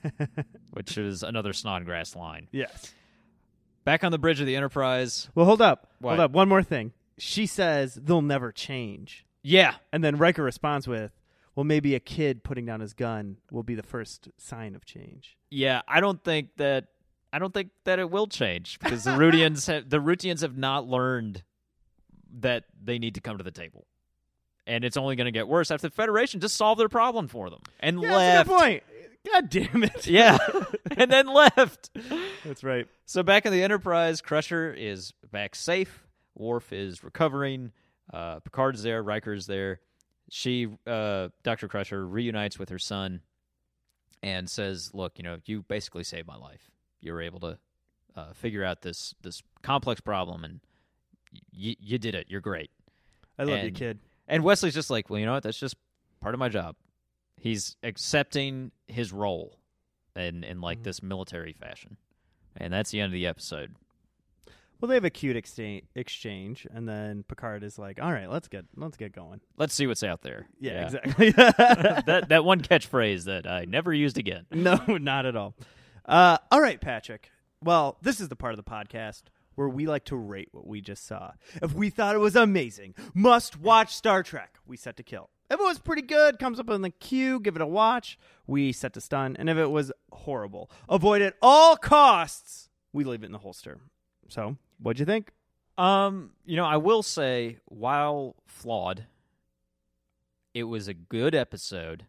which is another Snodgrass line. Yes. Back on the bridge of the Enterprise. Well, hold up. What? Hold up. One more thing. She says they'll never change. Yeah. And then Riker responds with, well, maybe a kid putting down his gun will be the first sign of change. Yeah, I don't think that I don't think that it will change because the Rutians have, the Rutians have not learned that they need to come to the table. And it's only going to get worse after the Federation just solved their problem for them and Yeah, left. that's a good point. God damn it. Yeah, and then left. That's right. So back in the Enterprise, Crusher is back safe. Worf is recovering. Uh, Picard's there. Riker's there. She, uh, Doctor Crusher, reunites with her son and says, "Look, you know, you basically saved my life. You were able to uh, figure out this this complex problem, and y- you did it. You're great." I love you, And- kid. And Wesley's just like, "Well, you know what? That's just part of my job." He's accepting his role in in like this military fashion, and that's the end of the episode. Well, they have a cute exchange, exchange, and then Picard is like, all right, let's get let's get going. Let's see what's out there. Yeah, exactly. that that one catchphrase that I never used again. No, not at all. Uh, all right, Patrick. Well, this is the part of the podcast where we like to rate what we just saw. If we thought it was amazing, must watch Star Trek, we set to kill. If it was pretty good, comes up in the queue, give it a watch, we set to stun. And if it was horrible, avoid at all costs, we leave it in the holster. So, what'd you think? Um, you know, I will say, while flawed, it was a good episode,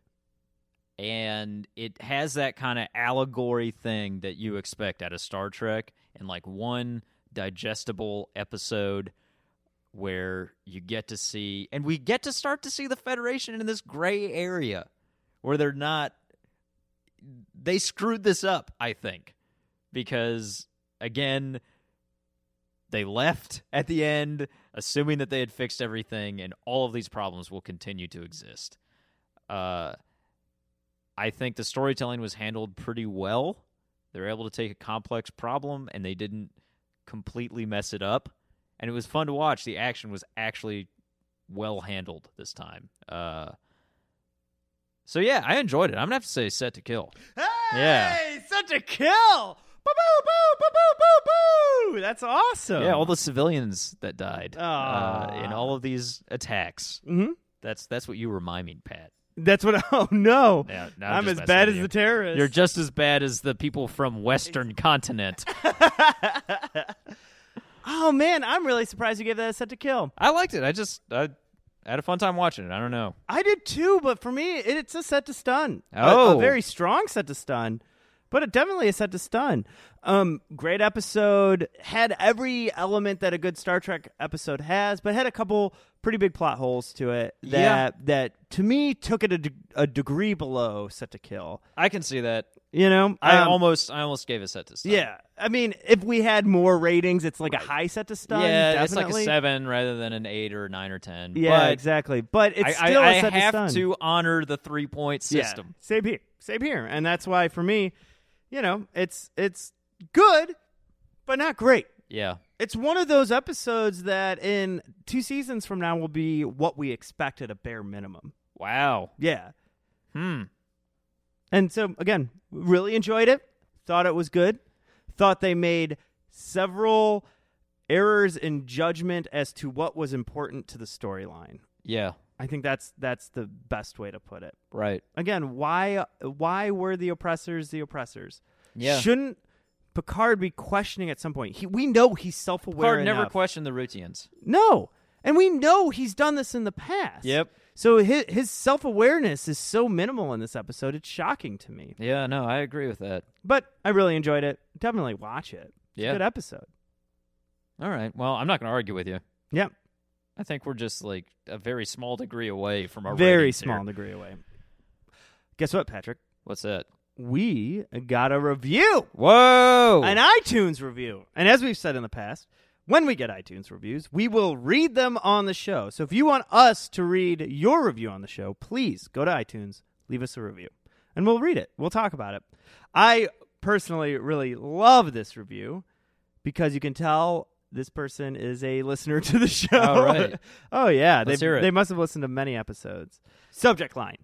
and it has that kind of allegory thing that you expect out of Star Trek, in like one digestible episode where you get to see, and we get to start to see the Federation in this gray area where they're not, they screwed this up, I think, because, again, they left at the end, assuming that they had fixed everything, and all of these problems will continue to exist. Uh, I think the storytelling was handled pretty well. They were able to take a complex problem, and they didn't completely mess it up. And it was fun to watch. The action was actually well handled this time. Uh, so, yeah, I enjoyed it. I'm going to have to say Set to Kill. Hey, Yeah. Set to Kill! Boo, boo, boo, boo, boo, boo, boo! That's awesome. Yeah, all the civilians that died uh, Aw. in all of these attacks. Mm-hmm. That's that's what you were miming, Pat. That's what. Oh no! Yeah, no, I'm, just as messing bad with as you. the terrorists. You're just as bad as the people from Western continent. Oh man, I'm really surprised you gave that a Set to Kill. I liked it. I just I had a fun time watching it. I don't know. I did too, but for me, it, it's a set to stun. A- Oh. a, very strong set to stun, but it definitely a set to stun. Um, great episode. Had every element that a good Star Trek episode has, but had a couple pretty big plot holes to it that Yeah. that to me took it a, de- a degree below Set to Kill. I can see that. You know, I Um, almost I almost gave a set to stun. yeah. I mean, if we had more ratings, it's like a high set to stun. yeah, definitely. it's like a seven rather than an eight or a nine or ten. Yeah, but exactly. But it's I, still I, a set I have to stun. to honor the three point system. Yeah, same here. Same here. And that's why for me, you know, it's it's good, but not great. Yeah. It's one of those episodes that in two seasons from now will be what we expect at a bare minimum. Wow. Yeah. Hmm. And so again, really enjoyed it. Thought it was good. Thought they made several errors in judgment as to what was important to the storyline. Yeah. I think that's that's the best way to put it. Right. Again, why why were the oppressors the oppressors? Yeah. Shouldn't Picard be questioning at some point? He, we know he's self-aware Picard never enough. questioned the Rutians. No. And we know he's done this in the past. Yep. So his, his self-awareness is so minimal in this episode. It's shocking to me. Yeah, no, I agree with that. But I really enjoyed it. Definitely watch it. It's Yeah. a good episode. All right. Well, I'm not going to argue with you. Yep. I think we're just like a very small degree away from our Very ratings small here. degree away. Guess what, Patrick? What's that? We got a review. Whoa! An iTunes review. And as we've said in the past, when we get iTunes reviews, we will read them on the show. So if you want us to read your review on the show, please go to iTunes, leave us a review, and we'll read it. We'll talk about it. I personally really love this review because you can tell this person is a listener to the show. All right. Oh, yeah. Let's they, hear it. they must have listened to many episodes. Subject line: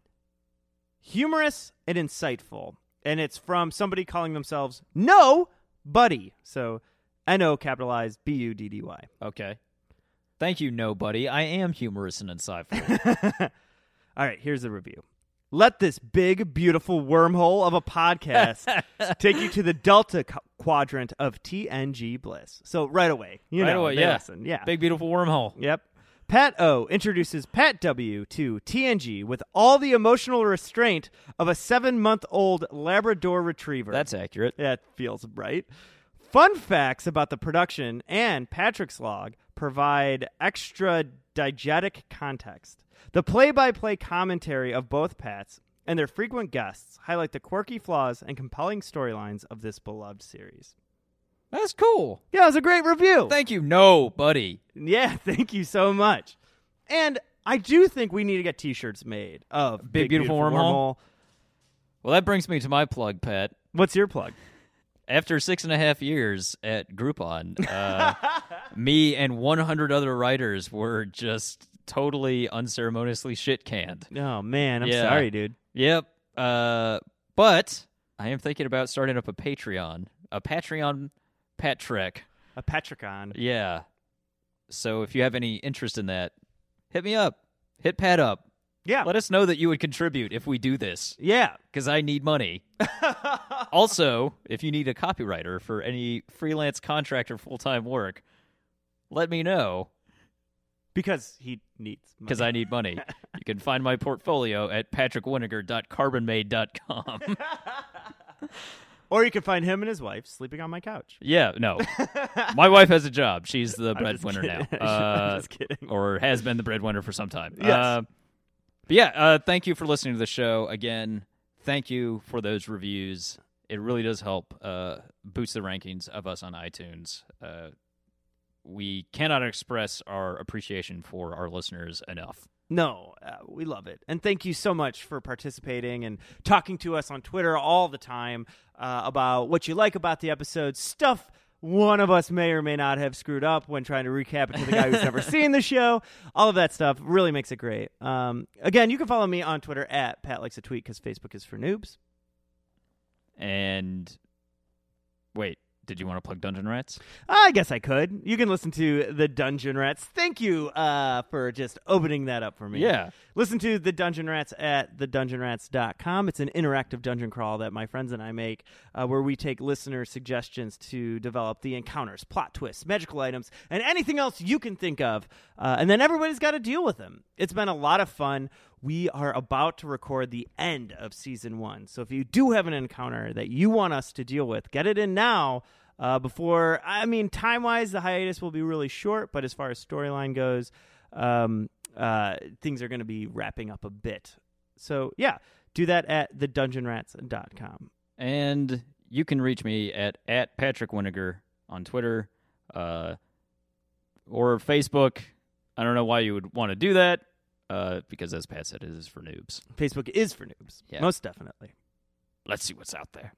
humorous and insightful. And it's from somebody calling themselves No Buddy. So N O capitalized B U D D Y. Okay. Thank you, nobody. I am humorous and insightful. All right, here's the review. Let this big, beautiful wormhole of a podcast take you to the Delta qu- quadrant of T N G bliss. So right away, you Right know, away, they yeah. listen. Yeah. Big, beautiful wormhole. Yep. Pat O introduces Pat W to T N G with all the emotional restraint of a seven-month-old Labrador retriever. That's accurate. That feels right. Fun facts about the production and Patrick's log provide extra diegetic context. The play-by-play commentary of both Pats and their frequent guests highlight the quirky flaws and compelling storylines of this beloved series. That's cool. Yeah, it was a great review. Thank you, nobody. Yeah, thank you so much. And I do think we need to get T-shirts made of Big Beautiful Wormhole? Well, that brings me to my plug, Pat. What's your plug? After six and a half years at Groupon, uh, me and one hundred other writers were just totally unceremoniously shit-canned. Oh, man, I'm Yeah. sorry, dude. Yep. Uh, but I am thinking about starting up a Patreon. A Patreon Pat Trek. A Patricon. Yeah. So if you have any interest in that, hit me up. Hit Pat up. Yeah. Let us know that you would contribute if we do this, Yeah. because I need money. Also, if you need a copywriter for any freelance contract or full-time work, let me know, Because he needs money. because I need money. You can find my portfolio at patrick winiger dot carbon made dot com. Or you can find him and his wife sleeping on my couch. Yeah, no. My wife has a job. She's the I'm just breadwinner now. kidding. Uh, I'm just kidding. Or has been the breadwinner for some time. Yes. Uh, but yeah, uh, thank you for listening to the show. Again, thank you for those reviews. It really does help uh, boost the rankings of us on iTunes. Uh, we cannot express our appreciation for our listeners enough. No, uh, we love it. And thank you so much for participating and talking to us on Twitter all the time uh, about what you like about the episodes, stuff one of us may or may not have screwed up when trying to recap it to the guy who's never seen the show. All of that stuff really makes it great. Um, again, you can follow me on Twitter at Pat Likes a Tweet because Facebook is for noobs. And wait, did you want to plug Dungeon Rats? I guess I could. You can listen to the Dungeon Rats. Thank you uh, for just opening that up for me. Yeah. Listen to the Dungeon Rats at the dungeon rats dot com. It's an interactive dungeon crawl that my friends and I make uh, where we take listener suggestions to develop the encounters, plot twists, magical items, and anything else you can think of. Uh, and then everybody's got to deal with them. It's been a lot of fun. We are about to record the end of season one. So if you do have an encounter that you want us to deal with, get it in now uh, before, I mean, time-wise, the hiatus will be really short, but as far as storyline goes, um, uh, things are going to be wrapping up a bit. So, yeah, do that at the dungeon rats dot com. And you can reach me at, at Patrick Winiger on Twitter uh, or Facebook. I don't know why you would want to do that. Uh, because as Pat said, it is for noobs. Facebook is for noobs. Yeah. Most definitely. Let's see what's out there.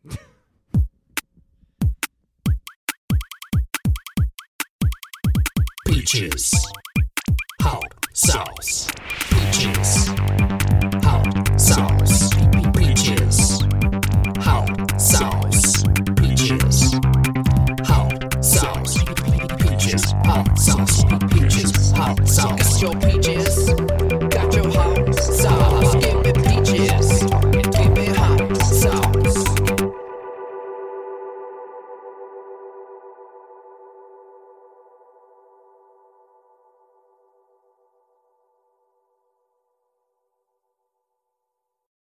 Peaches. Hot sauce. Peaches. Hot sauce. Peaches. Hot sauce. Peaches. Hot sauce. Peaches. Hot sauce. Peaches. Hot sauce.